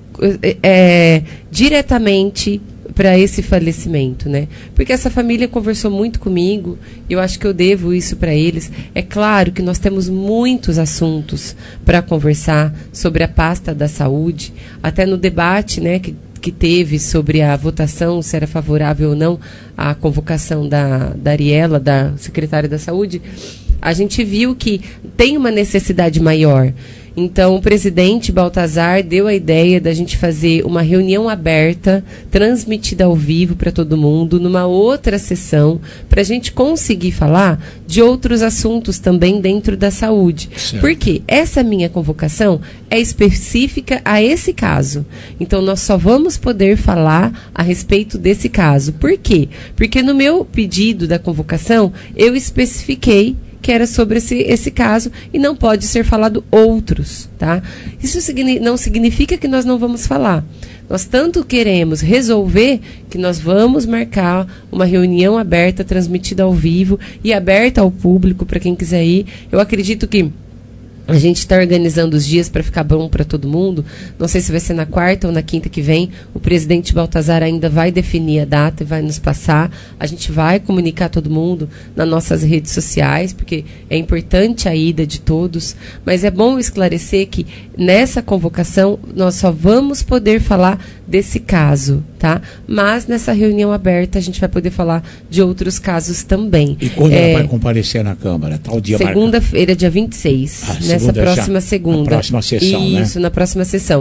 é, diretamente para esse falecimento, né? Porque essa família conversou muito comigo, e eu acho que eu devo isso para eles. É claro que nós temos muitos assuntos para conversar sobre a pasta da saúde, até no debate, né, que que teve sobre a votação, se era favorável ou não à convocação da, da Ariela, da secretária da Saúde, a gente viu que tem uma necessidade maior. Então, o presidente Baltazar deu a ideia da gente fazer uma reunião aberta, transmitida ao vivo para todo mundo, numa outra sessão, para a gente conseguir falar de outros assuntos também dentro da saúde. Certo. Porque essa minha convocação é específica a esse caso. Então, nós só vamos poder falar a respeito desse caso. Por quê? Porque no meu pedido da convocação, eu especifiquei que era sobre esse, esse caso, e não pode ser falado outros, tá? Isso signi- não significa que nós não vamos falar. Nós tanto queremos resolver que nós vamos marcar uma reunião aberta, transmitida ao vivo e aberta ao público para quem quiser ir. Eu acredito que a gente está organizando os dias para ficar bom para todo mundo. Não sei se vai ser na quarta ou na quinta que vem. O presidente Baltazar ainda vai definir a data e vai nos passar. A gente vai comunicar a todo mundo nas nossas redes sociais, porque é importante a ida de todos. Mas é bom esclarecer que nessa convocação nós só vamos poder falar desse caso, tá? Mas nessa reunião aberta a gente vai poder falar de outros casos também. E quando é, ela vai comparecer na Câmara? Tal dia segunda-feira, dia vinte e seis. Ah, nessa segunda próxima já, segunda. Na próxima sessão, Isso, né? na próxima sessão.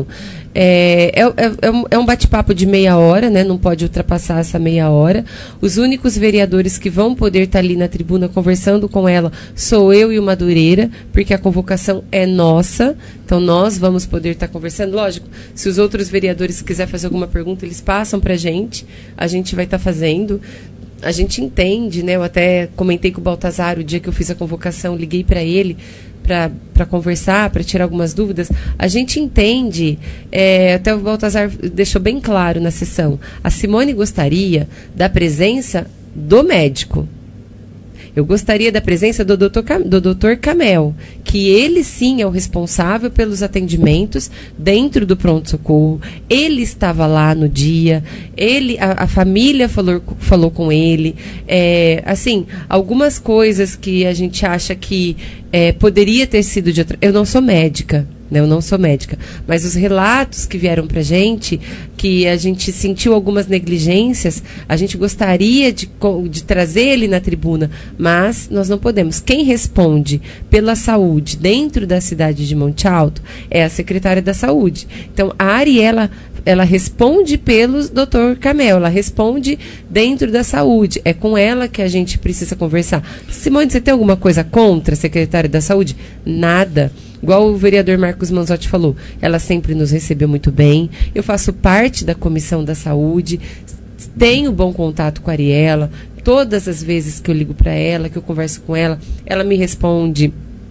É, é, é, é um bate-papo de meia hora, né? Não pode ultrapassar essa meia hora. Os únicos vereadores que vão poder estar ali na tribuna conversando com ela sou eu e o Madureira, porque a convocação é nossa. Então, nós vamos poder estar conversando. Lógico, se os outros vereadores quiserem fazer alguma pergunta, eles passam para a gente. A gente vai estar fazendo. A gente entende, né? Eu até comentei com o Baltazar o dia que eu fiz a convocação, liguei para ele. para conversar, para tirar algumas dúvidas, a gente entende, é, até o Baltazar deixou bem claro na sessão, a Simone gostaria da presença do médico. Eu gostaria da presença do doutor Cam- do doutor Camel, que ele sim é o responsável pelos atendimentos dentro do pronto-socorro. Ele estava lá no dia, ele, a, a família falou, falou com ele. É, assim, algumas coisas que a gente acha que é, poderia ter sido de outra... Eu não sou médica. Eu não sou médica, mas os relatos que vieram pra gente, que a gente sentiu algumas negligências, a gente gostaria de, de trazer ele na tribuna, mas nós não podemos. Quem responde pela saúde dentro da cidade de Monte Alto é a secretária da saúde. Então, a Ariela, ela responde pelo doutor Camel, ela responde dentro da saúde. É com ela que a gente precisa conversar. Simone, você tem alguma coisa contra a secretária da saúde? Nada. Igual o vereador Marcos Manzotti falou, ela sempre nos recebeu muito bem. Eu faço parte da comissão da saúde, tenho bom contato com a Ariela. Todas as vezes que eu ligo para ela, que eu converso com ela, ela me responde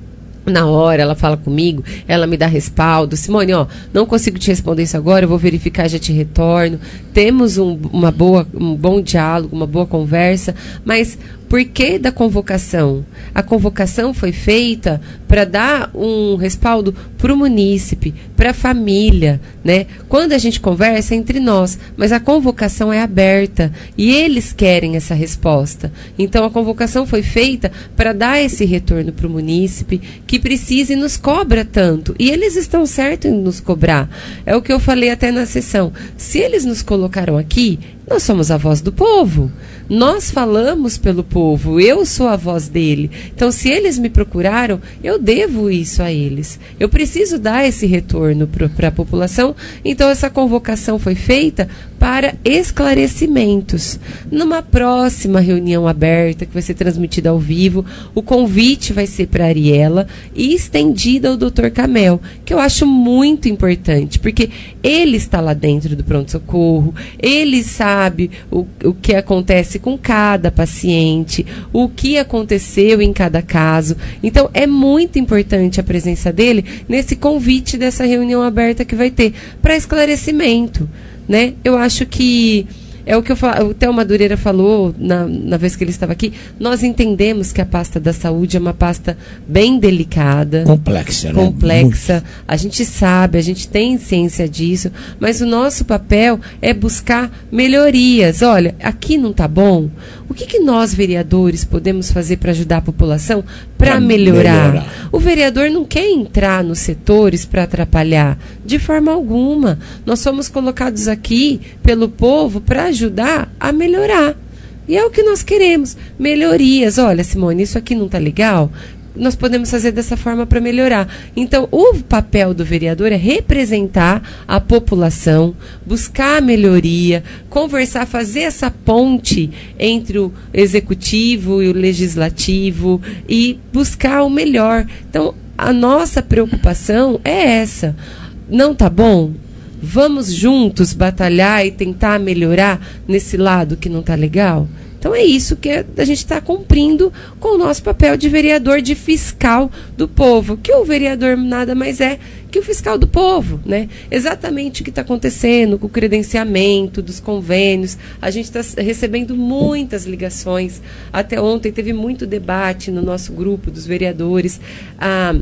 na hora, ela fala comigo, ela me dá respaldo. Simone, ó, não consigo te responder isso agora, eu vou verificar e já te retorno. Temos um, uma boa, um bom diálogo, uma boa conversa, mas por que da convocação? A convocação foi feita para dar um respaldo para o munícipe, para a família, né? Quando a gente conversa é entre nós, mas a convocação é aberta e eles querem essa resposta. Então a convocação foi feita para dar esse retorno para o munícipe que precisa e nos cobra tanto. E eles estão certos em nos cobrar. É o que eu falei até na sessão. Se eles nos colocaram aqui, nós somos a voz do povo. Nós falamos pelo povo. Eu sou a voz dele. Então, se eles me procuraram, eu devo isso a eles. Eu preciso dar esse retorno para a população. Então, essa convocação foi feita para esclarecimentos. Numa próxima reunião aberta, que vai ser transmitida ao vivo, o convite vai ser para a Ariela e estendida ao doutor Camel, que eu acho muito importante, porque ele está lá dentro do pronto-socorro, ele sabe o, o que acontece com cada paciente, o que aconteceu em cada caso. Então, é muito importante a presença dele nesse convite dessa reunião aberta que vai ter, para esclarecimento. Né? Eu acho que é o que eu falo, o Theo Madureira falou na, na vez que ele estava aqui. Nós entendemos que a pasta da saúde é uma pasta bem delicada, complexa, né? complexa. Muito. A gente sabe, a gente tem ciência disso, mas o nosso papel é buscar melhorias. Olha, aqui não está bom. O que, que nós, vereadores, podemos fazer para ajudar a população para melhorar? melhorar? O vereador não quer entrar nos setores para atrapalhar, de forma alguma. Nós somos colocados aqui pelo povo para ajudar a melhorar. E é o que nós queremos, melhorias. Olha, Simone, isso aqui não está legal? Nós podemos fazer dessa forma para melhorar. Então, o papel do vereador é representar a população, buscar a melhoria, conversar, fazer essa ponte entre o executivo e o legislativo e buscar o melhor. Então, a nossa preocupação é essa. Não tá bom? Vamos juntos batalhar e tentar melhorar nesse lado que não tá legal? Então é isso que a gente está cumprindo com o nosso papel de vereador, de fiscal do povo, que o vereador nada mais é que o fiscal do povo, né? Exatamente o que está acontecendo com o credenciamento dos convênios. A gente está recebendo muitas ligações. Até ontem teve muito debate no nosso grupo dos vereadores. Ah,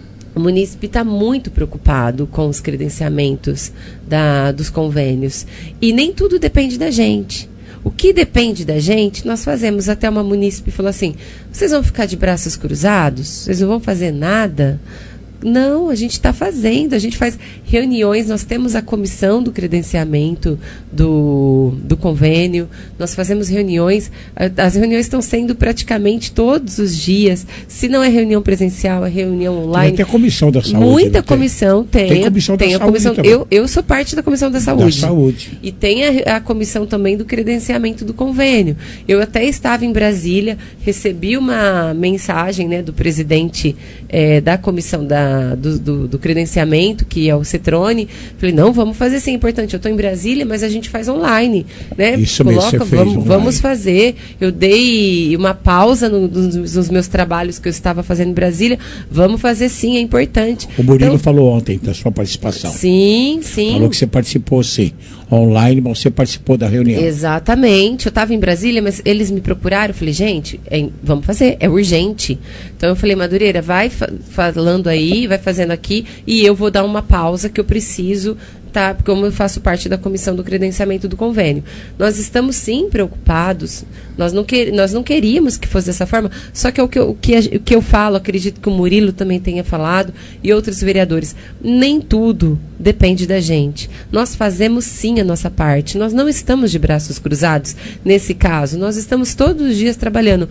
o munícipe está muito preocupado com os credenciamentos da, dos convênios. E nem tudo depende da gente. O que depende da gente, nós fazemos. Até uma munícipe falou assim, vocês vão ficar de braços cruzados? Vocês não vão fazer nada? Não, a gente está fazendo, a gente faz reuniões, nós temos a comissão do credenciamento do, do convênio, nós fazemos reuniões, as reuniões estão sendo praticamente todos os dias, se não é reunião presencial, é reunião online. Tem a comissão da saúde. Muita comissão tem. Tem comissão tem da a saúde comissão, também. eu, eu sou parte da comissão da saúde. Da saúde. E tem a, a comissão também do credenciamento do convênio. Eu até estava em Brasília, recebi uma mensagem, né, do presidente é, da comissão da da, do, do, do credenciamento, que é o Cetrone. Falei, não, vamos fazer sim, é importante. Eu estou em Brasília, mas a gente faz online, né? Isso Coloca, mesmo, você fez vamos, online. vamos fazer. Eu dei uma pausa no, nos, nos meus trabalhos que eu estava fazendo em Brasília. Vamos fazer sim, é importante. O Murilo Então, falou ontem da sua participação. Sim, sim. Falou que você participou, sim, online, mas você participou da reunião. Exatamente. Eu estava em Brasília, mas eles me procuraram. Eu falei, gente, é, vamos fazer, é urgente. Então eu falei, Madureira, vai fa falando aí, vai fazendo aqui, e eu vou dar uma pausa que eu preciso, tá? Porque eu faço parte da comissão do credenciamento do convênio. Nós estamos sim preocupados, nós não, que, nós não queríamos que fosse dessa forma, só que é o que, eu, o, que a, o que eu falo, acredito que o Murilo também tenha falado, e outros vereadores, nem tudo depende da gente. Nós fazemos sim a nossa parte, nós não estamos de braços cruzados nesse caso, nós estamos todos os dias trabalhando.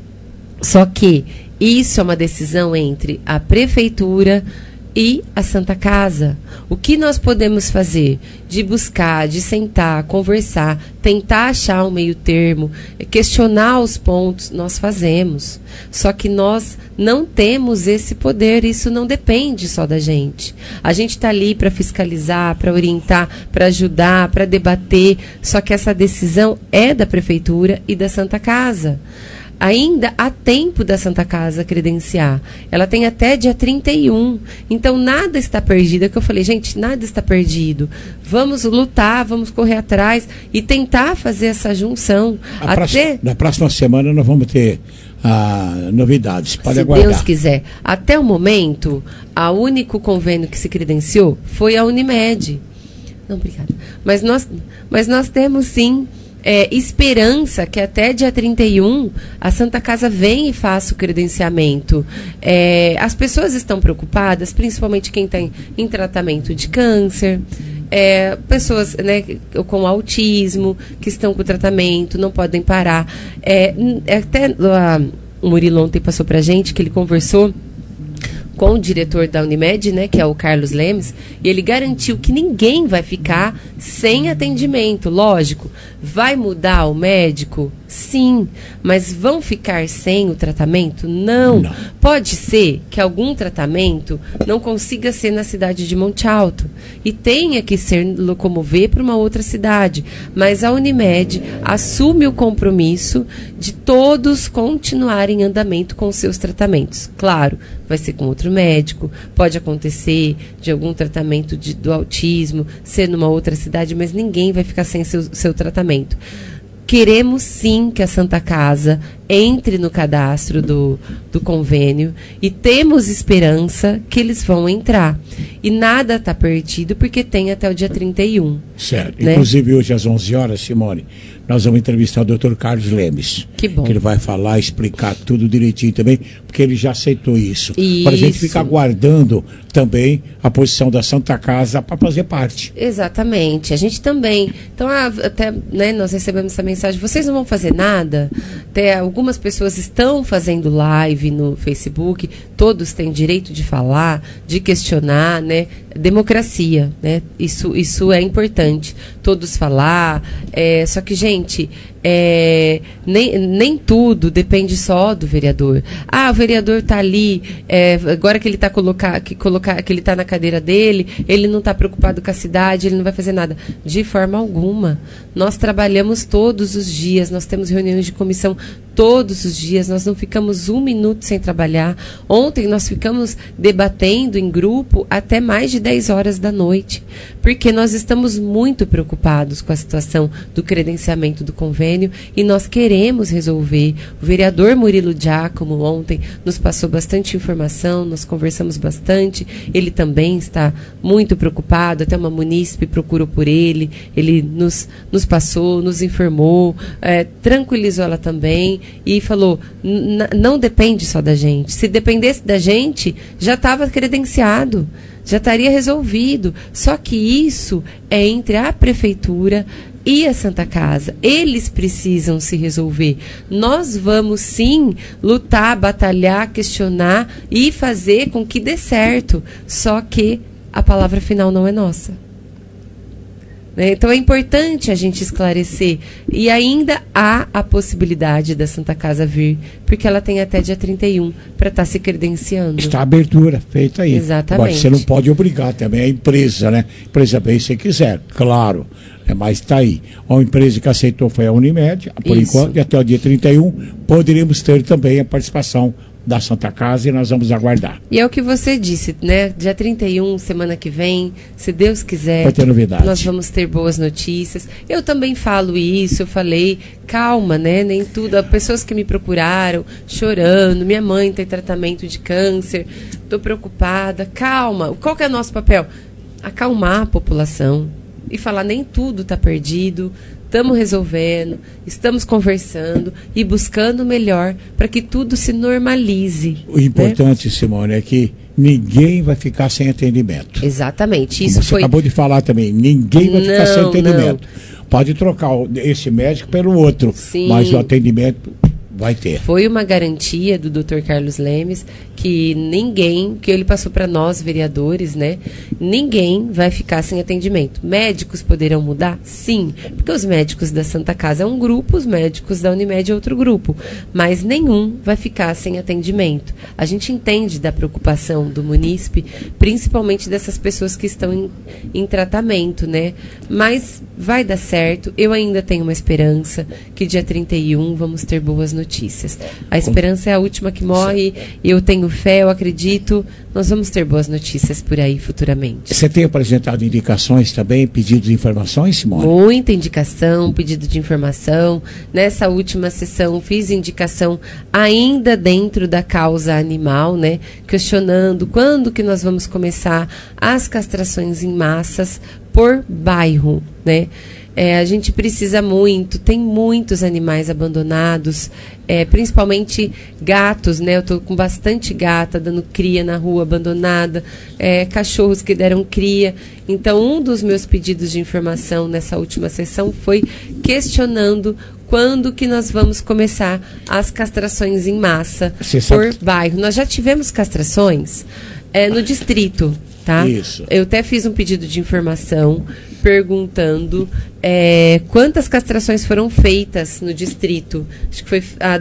Só que isso é uma decisão entre a prefeitura e a Santa Casa. O que nós podemos fazer? De buscar, de sentar, conversar, tentar achar um meio termo, questionar os pontos, nós fazemos. Só que nós não temos esse poder, isso não depende só da gente. A gente está ali para fiscalizar, para orientar, para ajudar, para debater, só que essa decisão é da prefeitura e da Santa Casa. Ainda há tempo da Santa Casa credenciar. Ela tem até dia trinta e um. Então, nada está perdido. É que eu falei, gente, nada está perdido. Vamos lutar, vamos correr atrás e tentar fazer essa junção. A até... próxima, na próxima semana nós vamos ter ah, novidades. Pode Se aguardar. Deus quiser. Até o momento, o único convênio que se credenciou foi a Unimed. Não, obrigada. Mas nós, mas nós temos, sim... É, esperança que até dia trinta e um a Santa Casa venha e faça o credenciamento. É, as pessoas estão preocupadas, principalmente quem tem em tratamento de câncer, é, pessoas, né, com autismo, que estão com tratamento, não podem parar. É, até a, o Murilo ontem passou pra gente que ele conversou com o diretor da Unimed, né, que é o Carlos Lemes, e ele garantiu que ninguém vai ficar sem atendimento. Lógico, vai mudar o médico? Sim, mas vão ficar sem o tratamento? Não. Não. Pode ser que algum tratamento não consiga ser na cidade de Monte Alto e tenha que ser locomover para uma outra cidade, mas a Unimed assume o compromisso de todos continuarem em andamento com seus tratamentos. Claro, vai ser com outro médico, pode acontecer de algum tratamento de, do autismo ser numa outra cidade, mas ninguém vai ficar sem seu, seu tratamento. Queremos sim que a Santa Casa entre no cadastro do, do convênio e temos esperança que eles vão entrar. E nada está perdido porque tem até o dia trinta e um. Certo. Né? Inclusive hoje às onze horas, Simone, nós vamos entrevistar o doutor Carlos Lemes. Que bom. Que ele vai falar, explicar tudo direitinho também, porque ele já aceitou isso. Isso. Para a gente ficar aguardando também a posição da Santa Casa para fazer parte. Exatamente. A gente também. Então, até, né, nós recebemos essa mensagem, vocês não vão fazer nada? Até algumas pessoas estão fazendo live no Facebook, todos têm direito de falar, de questionar, né? Democracia, né? Isso, isso é importante. Todos falar. É, só que, gente, é, nem, nem tudo depende só do vereador. Ah, o vereador está ali, é, agora que ele está colocar, que, colocar, que ele está na cadeira dele, ele não está preocupado com a cidade, ele não vai fazer nada. De forma alguma. Nós trabalhamos todos os dias, nós temos reuniões de comissão todos os dias, nós não ficamos um minuto sem trabalhar. Ontem nós ficamos debatendo em grupo até mais de dez horas da noite, porque nós estamos muito preocupados com a situação do credenciamento do convênio e nós queremos resolver. O vereador Murilo Giacomo ontem nos passou bastante informação, nós conversamos bastante, ele também está muito preocupado, até uma munícipe procurou por ele, ele nos, nos passou, nos informou, é, tranquilizou ela também e falou, não depende só da gente, se dependesse da gente já estava credenciado, já estaria resolvido, só que isso é entre a prefeitura e a Santa Casa, eles precisam se resolver. Nós vamos sim lutar, batalhar, questionar e fazer com que dê certo, só que a palavra final não é nossa. Né? Então é importante a gente esclarecer. E ainda há a possibilidade da Santa Casa vir, porque ela tem até dia trinta e um para estar tá se credenciando. Está a abertura feita aí. Exatamente. Agora, você não pode obrigar também a empresa, né? A empresa bem se quiser, claro. É, mas está aí. A empresa que aceitou foi a Unimed, por Isso. enquanto, e até o dia trinta e um poderíamos ter também a participação da Santa Casa e nós vamos aguardar. E é o que você disse, né? Dia trinta e um, semana que vem, se Deus quiser, vai ter novidade. Nós vamos ter boas notícias. Eu também falo isso, eu falei, calma, né? Nem tudo. Há pessoas que me procuraram chorando, minha mãe tem tratamento de câncer, estou preocupada. Calma. Qual que é o nosso papel? Acalmar a população e falar, nem tudo está perdido. Estamos resolvendo, estamos conversando e buscando o melhor para que tudo se normalize. O importante, né? Simone, é que ninguém vai ficar sem atendimento. Exatamente. Isso Como você foi... acabou de falar também, ninguém vai não, ficar sem atendimento. Não. Pode trocar esse médico pelo outro, Sim. mas o atendimento vai ter. Foi uma garantia do doutor Carlos Lemes que ninguém, que ele passou para nós, vereadores, né? Ninguém vai ficar sem atendimento. Médicos poderão mudar? Sim, porque os médicos da Santa Casa é um grupo, os médicos da Unimed é outro grupo, mas nenhum vai ficar sem atendimento. A gente entende da preocupação do munícipe, principalmente dessas pessoas que estão em, em tratamento, né? Mas vai dar certo, eu ainda tenho uma esperança que dia trinta e um vamos ter boas notícias. A esperança é a última que morre, e eu tenho fé, eu acredito, nós vamos ter boas notícias por aí futuramente. Você tem apresentado indicações também, pedidos de informações, Simone? Muita indicação, pedido de informação. Nessa última sessão fiz indicação ainda dentro da causa animal, né? Questionando quando que nós vamos começar as castrações em massas por bairro, né? É, a gente precisa muito, tem muitos animais abandonados, é, principalmente gatos, né? Eu estou com bastante gata dando cria na rua abandonada, é, cachorros que deram cria. Então, um dos meus pedidos de informação nessa última sessão foi questionando quando que nós vamos começar as castrações em massa Você por sabe... bairro. Nós já tivemos castrações é, no distrito, tá? Isso. Eu até fiz um pedido de informação perguntando é, quantas castrações foram feitas no distrito. Acho que foi há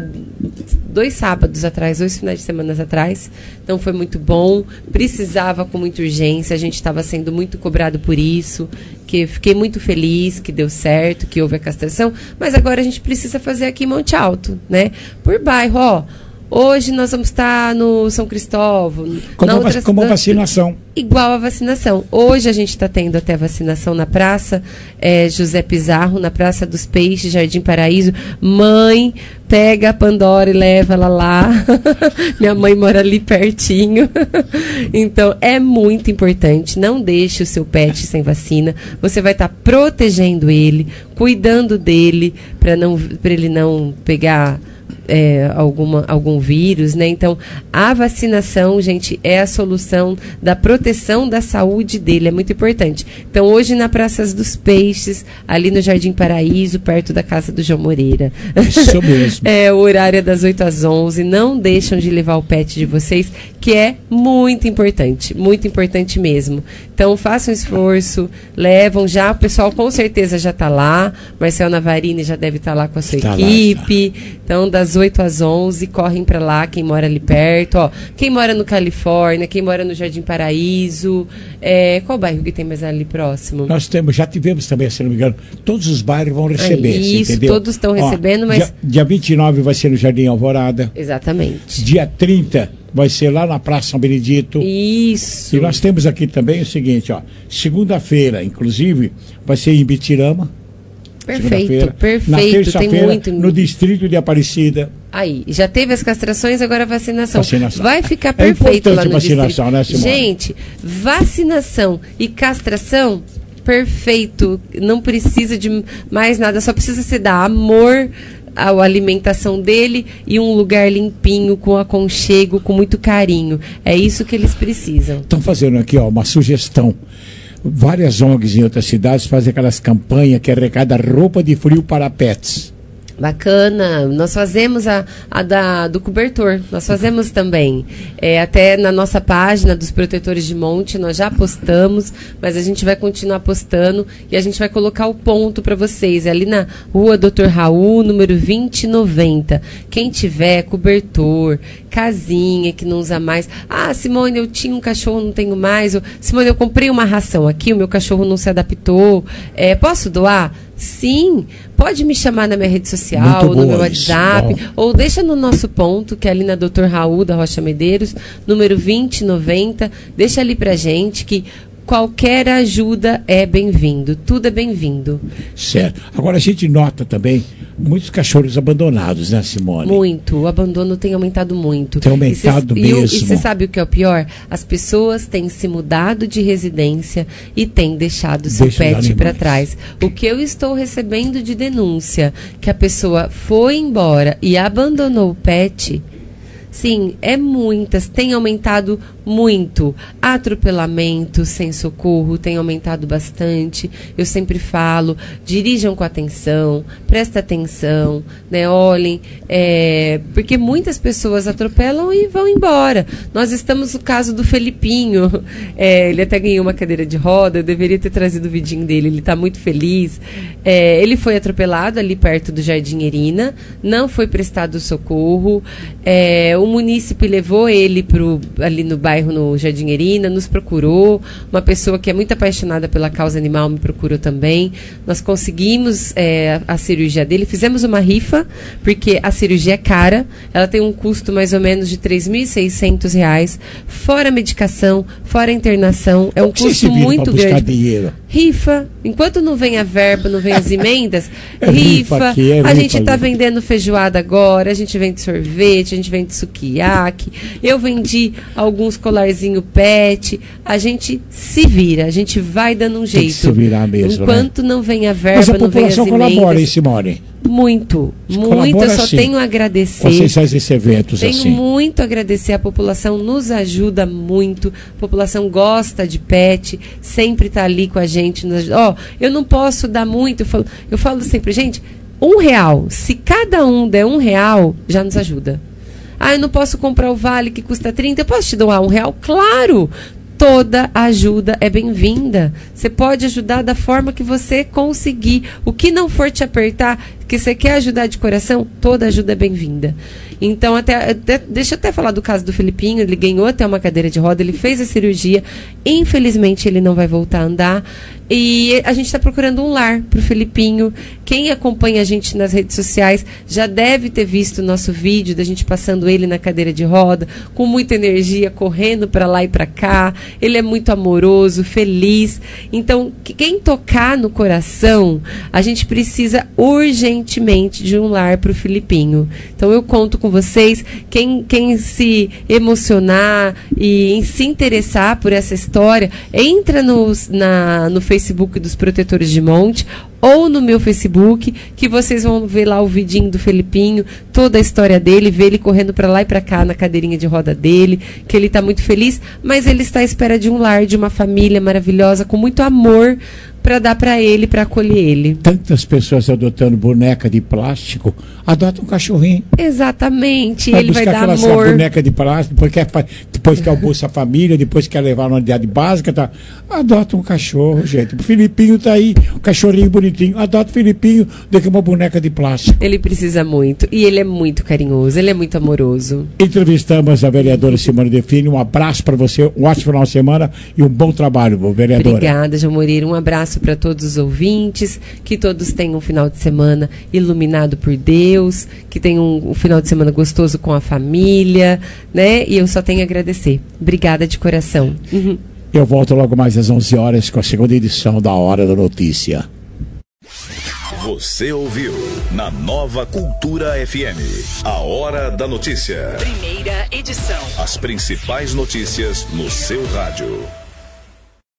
dois sábados atrás, dois finais de semana atrás. Então foi muito bom. Precisava com muita urgência. A gente estava sendo muito cobrado por isso. Que fiquei muito feliz que deu certo, que houve a castração. Mas agora a gente precisa fazer aqui em Monte Alto, né? Por bairro, ó. Hoje nós vamos estar no São Cristóvão. Como, na va outra, como na, vacinação. Igual a vacinação. Hoje a gente está tendo até vacinação na Praça é, José Pizarro, na Praça dos Peixes, Jardim Paraíso. Mãe, pega a Pandora e leva ela lá. Minha mãe mora ali pertinho. Então, é muito importante. Não deixe o seu pet sem vacina. Você vai estar tá protegendo ele, cuidando dele, para não, para ele não pegar... É, alguma, algum vírus, né? Então, a vacinação, gente, é a solução da proteção da saúde dele, é muito importante. Então, hoje na Praça dos Peixes, ali no Jardim Paraíso, perto da casa do João Moreira. Isso mesmo. É, o horário é das oito às onze, não deixam de levar o pet de vocês, que é muito importante, muito importante mesmo. Então, façam um esforço, levam já, o pessoal com certeza já está lá, Marcel Navarini já deve estar tá lá com a sua tá equipe, lá, tá. Então, das oito às onze, correm para lá, quem mora ali perto, ó, quem mora no Califórnia, quem mora no Jardim Paraíso, é, qual bairro que tem mais ali próximo? Nós temos, já tivemos também, se não me engano, todos os bairros vão receber, é, isso, entendeu? Todos estão recebendo, ó, mas... Dia, dia vinte e nove vai ser no Jardim Alvorada. Exatamente. Dia trinta vai ser lá na Praça São Benedito. Isso. E nós temos aqui também o seguinte, ó, segunda-feira, inclusive, vai ser em Bitirama. Perfeito, perfeito. Na Tem muito... no distrito de Aparecida. Aí, já teve as castrações, agora a vacinação. vacinação. Vai ficar É perfeito lá no vacinação, distrito. né, Simone? Gente, vacinação e castração, perfeito. Não precisa de mais nada, só precisa se dar amor à alimentação dele e um lugar limpinho, com aconchego, com muito carinho. É isso que eles precisam. Estão fazendo aqui, ó, uma sugestão. Várias O N Gs em outras cidades fazem aquelas campanhas que arrecada roupa de frio para pets. Bacana, nós fazemos a, a da, do cobertor, nós fazemos também, é, até na nossa página dos protetores de monte, nós já postamos, mas a gente vai continuar postando e a gente vai colocar o ponto para vocês, é ali na rua doutor Raul, número vinte e noventa, quem tiver cobertor, casinha que não usa mais, ah, Simone, eu tinha um cachorro, não tenho mais, eu, Simone, eu comprei uma ração aqui, o meu cachorro não se adaptou, é, posso doar? Sim, pode me chamar na minha rede social, ou no meu WhatsApp, isso. Ou deixa no nosso ponto, que é ali na doutor Raul da Rocha Medeiros, número vinte e noventa, deixa ali pra gente que qualquer ajuda é bem-vindo, tudo é bem-vindo. Certo. Agora a gente nota também muitos cachorros abandonados, né, Simone? Muito, o abandono tem aumentado muito. Tem aumentado e cê, mesmo. E você sabe o que é o pior? As pessoas têm se mudado de residência e têm deixado seu Deixa pet para trás. O que eu estou recebendo de denúncia, que a pessoa foi embora e abandonou o pet, sim, é muitas, tem aumentado muito. Atropelamento sem socorro tem aumentado bastante. Eu sempre falo, dirijam com atenção, presta atenção, né? Olhem, é, porque muitas pessoas atropelam e vão embora. Nós estamos no caso do Felipinho, é, ele até ganhou uma cadeira de roda, eu deveria ter trazido o vidinho dele, ele está muito feliz. É, ele foi atropelado ali perto do Jardim Erina, não foi prestado socorro, é, o munícipe levou ele pro, ali no bairro, no Jardim Erina, nos procurou, uma pessoa que é muito apaixonada pela causa animal me procurou também, nós conseguimos é, a, a cirurgia dele, fizemos uma rifa, porque a cirurgia é cara, ela tem um custo mais ou menos de três mil e seiscentos reais, fora medicação, fora internação, é um custo muito grande. Dinheiro? Rifa, enquanto não vem a verba, não vem as emendas, é rifa, rifa aqui, é a rifa gente está vendendo feijoada agora, a gente vende sorvete, a gente vende sukiyaki, eu vendi alguns colarzinho pet, a gente se vira, a gente vai dando um jeito. Tem que se virar mesmo, enquanto né? não vem a verba, Mas a não vem as emendas. Colabora, hein, Simone? Muito, muito, eu só assim. tenho a agradecer. Vocês fazem esses eventos tenho assim. muito a agradecer, a população nos ajuda muito, a população gosta de pet, sempre está ali com a gente. Ó, oh, eu não posso dar muito, eu falo, eu falo sempre, gente, um real, se cada um der um real, já nos ajuda. Ah, eu não posso comprar o vale que custa trinta, eu posso te doar um real? Claro! Toda ajuda é bem-vinda. Você pode ajudar da forma que você conseguir. O que não for te apertar, que você quer ajudar de coração, toda ajuda é bem-vinda. Então, até, até, deixa eu até falar do caso do Felipinho, ele ganhou até uma cadeira de roda, ele fez a cirurgia, infelizmente ele não vai voltar a andar, e a gente está procurando um lar para o Felipinho. Quem acompanha a gente nas redes sociais já deve ter visto o nosso vídeo da gente passando ele na cadeira de roda, com muita energia, correndo para lá e para cá, ele é muito amoroso, feliz. Então, quem tocar no coração, a gente precisa urgentemente de um lar para o Felipinho. Então, eu conto com vocês, quem, quem se emocionar e em se interessar por essa história, entra no, na, no Facebook dos Protetores de Monte ou no meu Facebook, que vocês vão ver lá o vidinho do Felipinho, toda a história dele, ver ele correndo para lá e para cá na cadeirinha de roda dele, que ele está muito feliz, mas ele está à espera de um lar, de uma família maravilhosa, com muito amor para dar para ele, para acolher ele. Tantas pessoas adotando boneca de plástico, adota um cachorrinho. Exatamente, vai ele vai dar aquela amor. Boneca de plástico, depois quer, depois quer o Bolsa Família, depois quer levar uma unidade básica, tá? Adota um cachorro, gente. O Felipinho tá aí, o cachorrinho bonitinho, adota o Felipinho do que uma boneca de plástico. Ele precisa muito, e ele é muito carinhoso, ele é muito amoroso. Entrevistamos a vereadora Simone Defini, um abraço para você, um ótimo final de semana e um bom trabalho, vereadora. Obrigada, João Moreira, um abraço para todos os ouvintes, que todos tenham um final de semana iluminado por Deus, que tenham um, um final de semana gostoso com a família, né? E eu só tenho a agradecer. Obrigada de coração. Uhum. Eu volto logo mais às onze horas com a segunda edição da Hora da Notícia. Você ouviu na Nova Cultura F M, a Hora da Notícia. Primeira edição. As principais notícias no seu rádio.